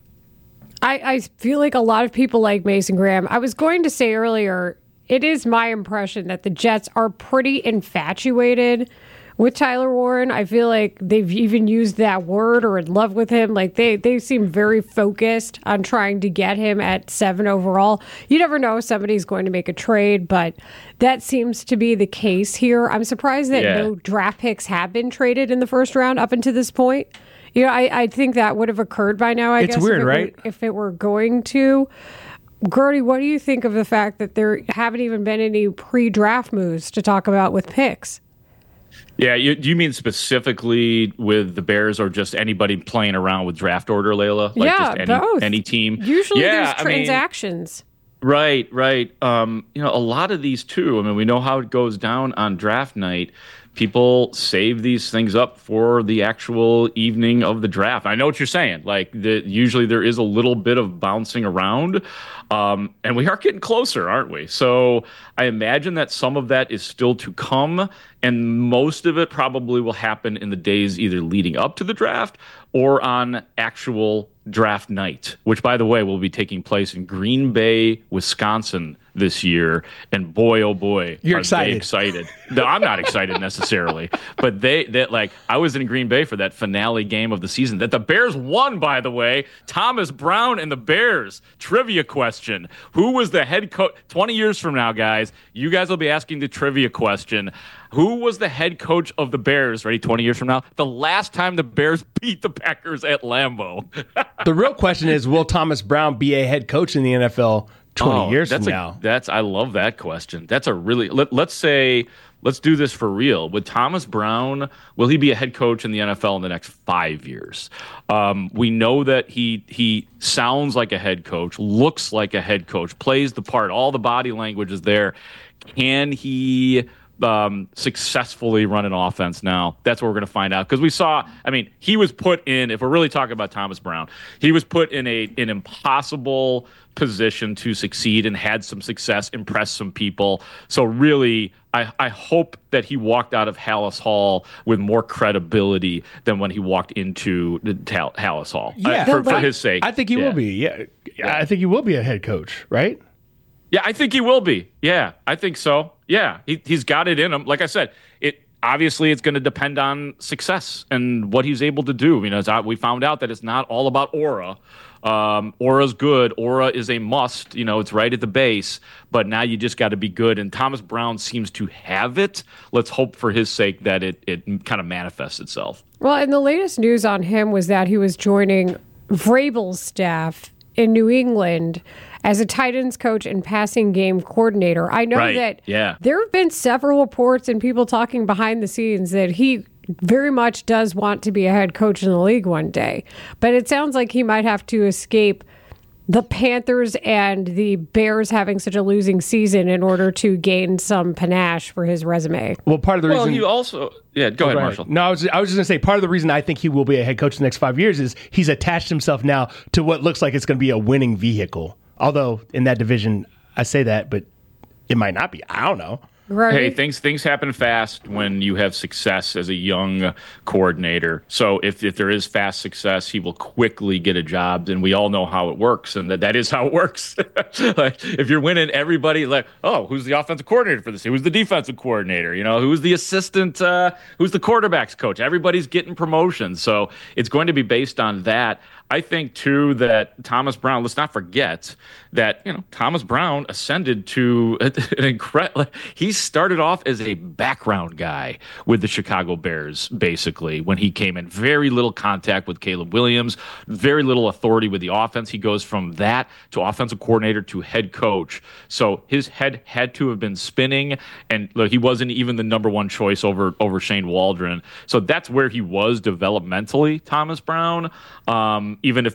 I, I feel like a lot of people like Mason Graham. I was going to say earlier, it is my impression that the Jets are pretty infatuated with Tyler Warren. I feel like they've even used that word or in love with him. Like they, they seem very focused on trying to get him at seven overall. You never know, somebody's going to make a trade, but that seems to be the case here. I'm surprised that yeah. no draft picks have been traded in the first round up until this point. You know, I, I think that would have occurred by now, I it's guess. It's weird, if it right? Were, if it were going to. Gertie, what do you think of the fact that there haven't even been any pre-draft moves to talk about with picks? Yeah, you, do you mean specifically with the Bears or just anybody playing around with draft order, Layla? Like yeah, just any, both. Any team? Usually yeah, there's transactions. I mean, right, right. Um, you know, a lot of these, too. I mean, we know how it goes down on draft night. People save these things up for the actual evening of the draft. I know what you're saying. Like, the, usually there is a little bit of bouncing around, um, and we are getting closer, aren't we? So I imagine that some of that is still to come, and most of it probably will happen in the days either leading up to the draft or on actual draft night, which, by the way, will be taking place in Green Bay, Wisconsin this year. And boy, oh boy, you're are excited. They excited. No, I'm not excited necessarily, but they that like I was in Green Bay for that finale game of the season that the Bears won, by the way. Thomas Brown and the Bears. Trivia question. Who was the head coach? twenty years from now, guys, you guys will be asking the trivia question. Who was the head coach of the Bears, ready, twenty years from now? The last time the Bears beat the Packers at Lambeau. The real question is, will Thomas Brown be a head coach in the N F L twenty oh, years that's from a, now? That's I love that question. That's a really let, let's say let's do this for real. With Thomas Brown, will he be a head coach in the N F L in the next five years? Um, we know that he he sounds like a head coach, looks like a head coach, plays the part. All the body language is there. Can he um, successfully run an offense now? That's what we're going to find out. Because we saw, I mean, he was put in, if we're really talking about Thomas Brown, he was put in a an impossible position to succeed and had some success, impressed some people. So really, I, I hope that he walked out of Hallis Hall with more credibility than when he walked into the Tal- Hallis Hall. Yeah, uh, for, for his sake. I think he yeah. will be. Yeah. yeah, I think he will be a head coach, right? Yeah, I think he will be. Yeah, I think so. Yeah, he, he's got it in him. Like I said, it obviously it's going to depend on success and what he's able to do. You know, it's, we found out that it's not all about aura. Um, aura's good. Aura is a must. You know, it's right at the base. But now you just got to be good. And Thomas Brown seems to have it. Let's hope for his sake that it, it kind of manifests itself. Well, and the latest news on him was that he was joining Vrabel's staff in New England as a tight ends coach and passing game coordinator. I know right. that yeah. there have been several reports and people talking behind the scenes that he very much does want to be a head coach in the league one day. But it sounds like he might have to escape the Panthers and the Bears having such a losing season in order to gain some panache for his resume. Well, part of the well, reason... you also... Yeah, go ahead, right. Marshall. No, I was, I was just going to say, part of the reason I think he will be a head coach in the next five years is he's attached himself now to what looks like it's going to be a winning vehicle. Although, in that division, I say that, but it might not be. I don't know. Right. Hey, things things happen fast when you have success as a young coordinator. So if, if there is fast success, he will quickly get a job, and we all know how it works, and that, that is how it works. Like if you're winning, everybody like, oh, who's the offensive coordinator for this? Who's the defensive coordinator? You know, who's the assistant? Uh, who's the quarterback's coach? Everybody's getting promotions, so it's going to be based on that. I think, too, that Thomas Brown, let's not forget that, you know, Thomas Brown ascended to an incredible, he started off as a background guy with the Chicago Bears, basically, when he came in. Very little contact with Caleb Williams, very little authority with the offense. He goes from that to offensive coordinator to head coach. So his head had to have been spinning, and look, he wasn't even the number one choice over, over Shane Waldron. So that's where he was developmentally, Thomas Brown. Um, even if they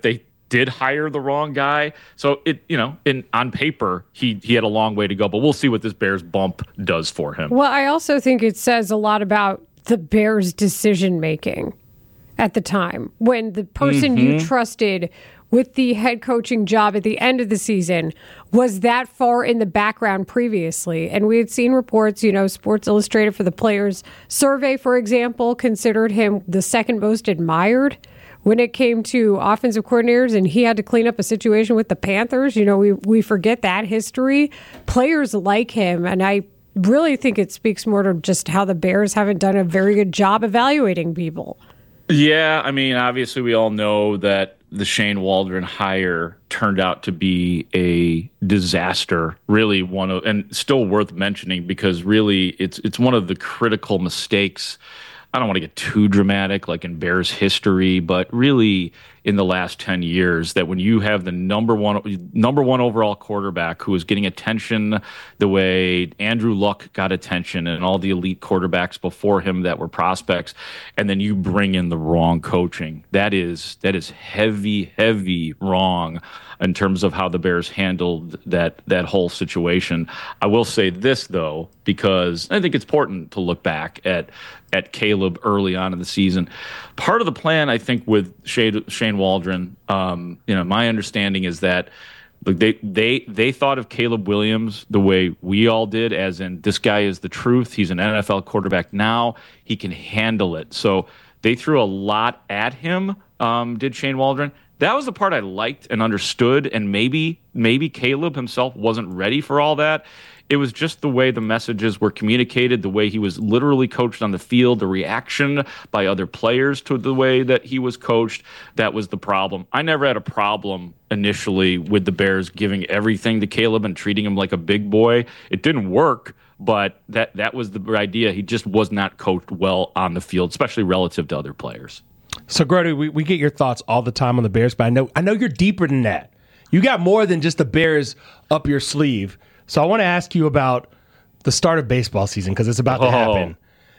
did hire the wrong guy. So it, you know, in on paper, he he had a long way to go, but we'll see what this Bears bump does for him. Well, I also think it says a lot about the Bears' decision making at the time when the person mm-hmm. you trusted with the head coaching job at the end of the season was that far in the background previously. And we had seen reports, you know, Sports Illustrated for the Players Survey, for example, considered him the second most admired when it came to offensive coordinators, and he had to clean up a situation with the Panthers. You know, we, we forget that history. Players like him, and I really think it speaks more to just how the Bears haven't done a very good job evaluating people. Yeah, I mean, obviously we all know that the Shane Waldron hire turned out to be a disaster, really one of, and still worth mentioning because really it's it's one of the critical mistakes. I don't want to get too dramatic like in Bears history, but really in the last ten years that when you have the number one number one overall quarterback who is getting attention the way Andrew Luck got attention and all the elite quarterbacks before him that were prospects, and then you bring in the wrong coaching, that is that is heavy, heavy wrong in terms of how the Bears handled that that whole situation. I will say this, though, because I think it's important to look back at at Caleb early on in the season. Part of the plan, I think, with Shane, Shane Waldron, um, you know, my understanding is that they they they thought of Caleb Williams the way we all did, as in this guy is the truth. He's an N F L quarterback now. He can handle it. So they threw a lot at him, um, did Shane Waldron. That was the part I liked and understood, and maybe maybe Caleb himself wasn't ready for all that. It was just the way the messages were communicated, the way he was literally coached on the field, the reaction by other players to the way that he was coached. That was the problem. I never had a problem initially with the Bears giving everything to Caleb and treating him like a big boy. It didn't work, but that, that was the idea. He just was not coached well on the field, especially relative to other players. So, Grody, we, we get your thoughts all the time on the Bears, but I know I know you're deeper than that. You got more than just the Bears up your sleeve. So I want to ask you about the start of baseball season because it's about oh. to happen.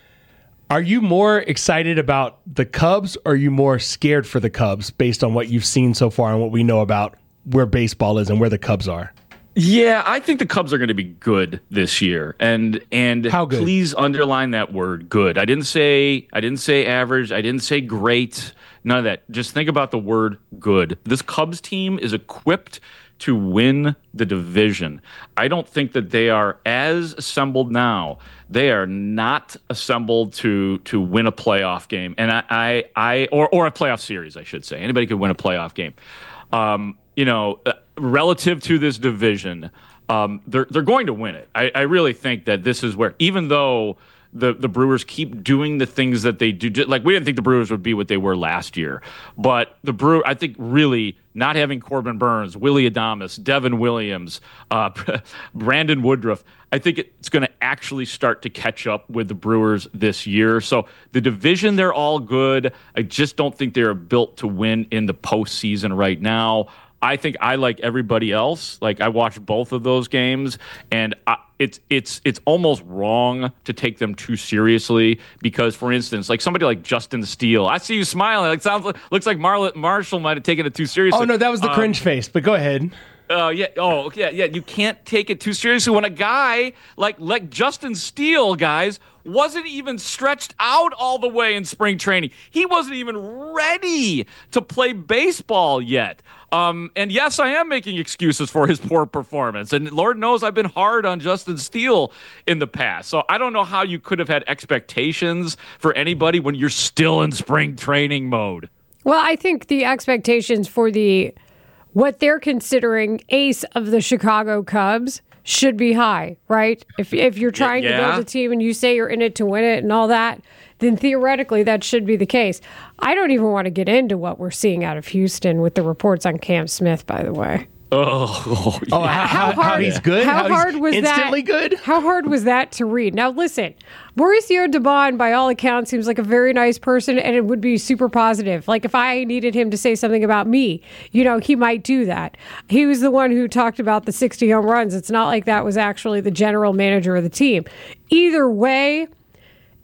Are you more excited about the Cubs or are you more scared for the Cubs based on what you've seen so far and what we know about where baseball is and where the Cubs are? Yeah, I think the Cubs are going to be good this year, and and How good? Please underline that word "good." I didn't say I didn't say average. I didn't say great. None of that. Just think about the word "good." This Cubs team is equipped to win the division. I don't think that they are as assembled now. They are not assembled to to win a playoff game, and I I, I or or a playoff series, I should say. Anybody could win a playoff game. Um, you know, relative to this division, um, they're they're going to win it. I, I really think that this is where, even though the the Brewers keep doing the things that they do, like we didn't think the Brewers would be what they were last year, but the Brew, I think, really not having Corbin Burns, Willie Adames, Devin Williams, uh, Brandon Woodruff, I think it's going to actually start to catch up with the Brewers this year. So the division, they're all good. I just don't think they're built to win in the postseason right now. I think I, like everybody else, like I watched both of those games, and I, it's it's it's almost wrong to take them too seriously because, for instance, like somebody like Justin Steele, I see you smiling. Like sounds like, looks like Marlon Marshall might have taken it too seriously. Oh no, that was the um, cringe face. But go ahead. Oh, uh, yeah. Oh, yeah, yeah. You can't take it too seriously when a guy like like Justin Steele, guys, wasn't even stretched out all the way in spring training. He wasn't even ready to play baseball yet. Um, and yes, I am making excuses for his poor performance. And Lord knows I've been hard on Justin Steele in the past. So I don't know how you could have had expectations for anybody when you're still in spring training mode. Well, I think the expectations for the what they're considering ace of the Chicago Cubs should be high, right? If if you're trying yeah. to build a team and you say you're in it to win it and all that, then theoretically that should be the case. I don't even want to get into what we're seeing out of Houston with the reports on Cam Smith, by the way. Oh, oh, yeah. oh how, how, hard, how he's good? How, how hard he's was instantly that? good? How hard was that to read? Now, listen, Mauricio Dubon, by all accounts, seems like a very nice person, and it would be super positive. Like, if I needed him to say something about me, you know, he might do that. He was the one who talked about the sixty home runs. It's not like that was actually the general manager of the team. Either way,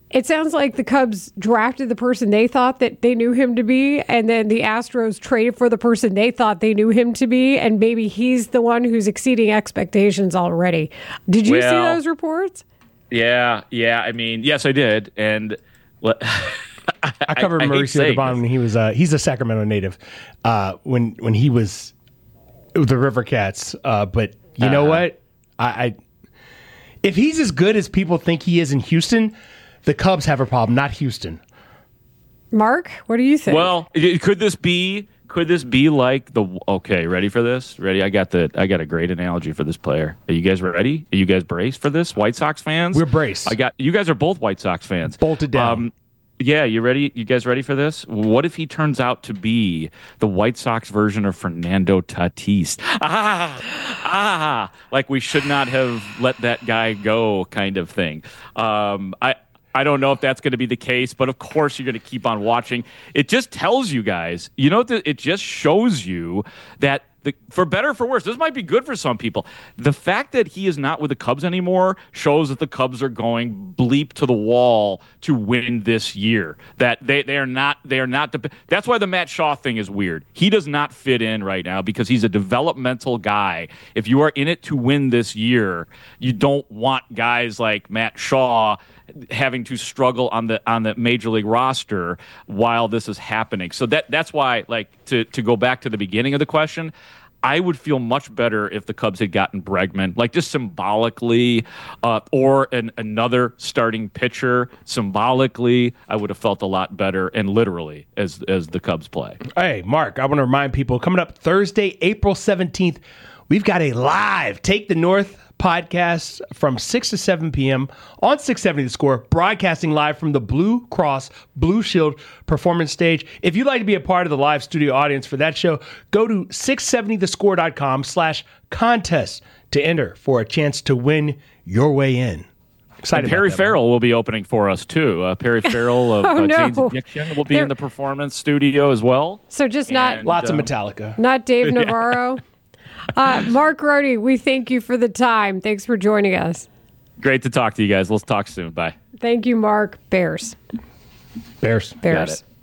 It sounds like the Cubs drafted the person they thought that they knew him to be, and then the Astros traded for the person they thought they knew him to be, and maybe he's the one who's exceeding expectations already. Did you well, see those reports? Yeah, yeah. I mean, yes, I did. And I, I covered I, I Mauricio Dubon when he was uh, he's a Sacramento native uh, when when he was with the River Cats. Uh, but you know Uh-huh. what? I, I if he's as good as people think he is in Houston, the Cubs have a problem, not Houston. Mark, what do you think? Well, it- could this be? Could this be like the? Okay, ready for this? Ready? I got the. I got a great analogy for this player. Are you guys ready? Are you guys braced for this? White Sox fans? We're braced. I got. You guys are both White Sox fans. Bolted down. Um, yeah, you ready? You guys ready for this? What if he turns out to be the White Sox version of Fernando Tatis? Ah, ah, like we should not have let that guy go, kind of thing. Um, I. I don't know if that's going to be the case, but of course you're going to keep on watching. It just tells you guys, you know, it just shows you that the, for better or for worse, this might be good for some people. The fact that he is not with the Cubs anymore shows that the Cubs are going bleep to the wall to win this year. That they, they are not, they are not, the, that's why the Matt Shaw thing is weird. He does not fit in right now because he's a developmental guy. If you are in it to win this year, you don't want guys like Matt Shaw having to struggle on the on the major league roster while this is happening. So that that's why, like, to to go back to the beginning of the question, I would feel much better if the Cubs had gotten Bregman, like just symbolically, uh, or an, another starting pitcher. Symbolically, I would have felt a lot better, and literally, as as the Cubs play. Hey, Mark, I want to remind people, coming up Thursday, April seventeenth, we've got a live Take the North podcast from six to seven p.m. on six seventy The Score, broadcasting live from the Blue Cross Blue Shield performance stage. If you'd like to be a part of the live studio audience for that show, go to six seventy the score dot com slash contest to enter for a chance to win your way in. Excited And Perry about that, Farrell will be opening for us too. Uh, Perry Farrell of Oh, uh, no. Jane's Addiction will be They're- in the performance studio as well. So just not And, Lots um, of Metallica. not Dave Yeah. Navarro. Uh, Mark Rody, we thank you for the time. Thanks for joining us. Great to talk to you guys. Let's talk soon. Bye. Thank you, Mark. Bears. Bears. Bears.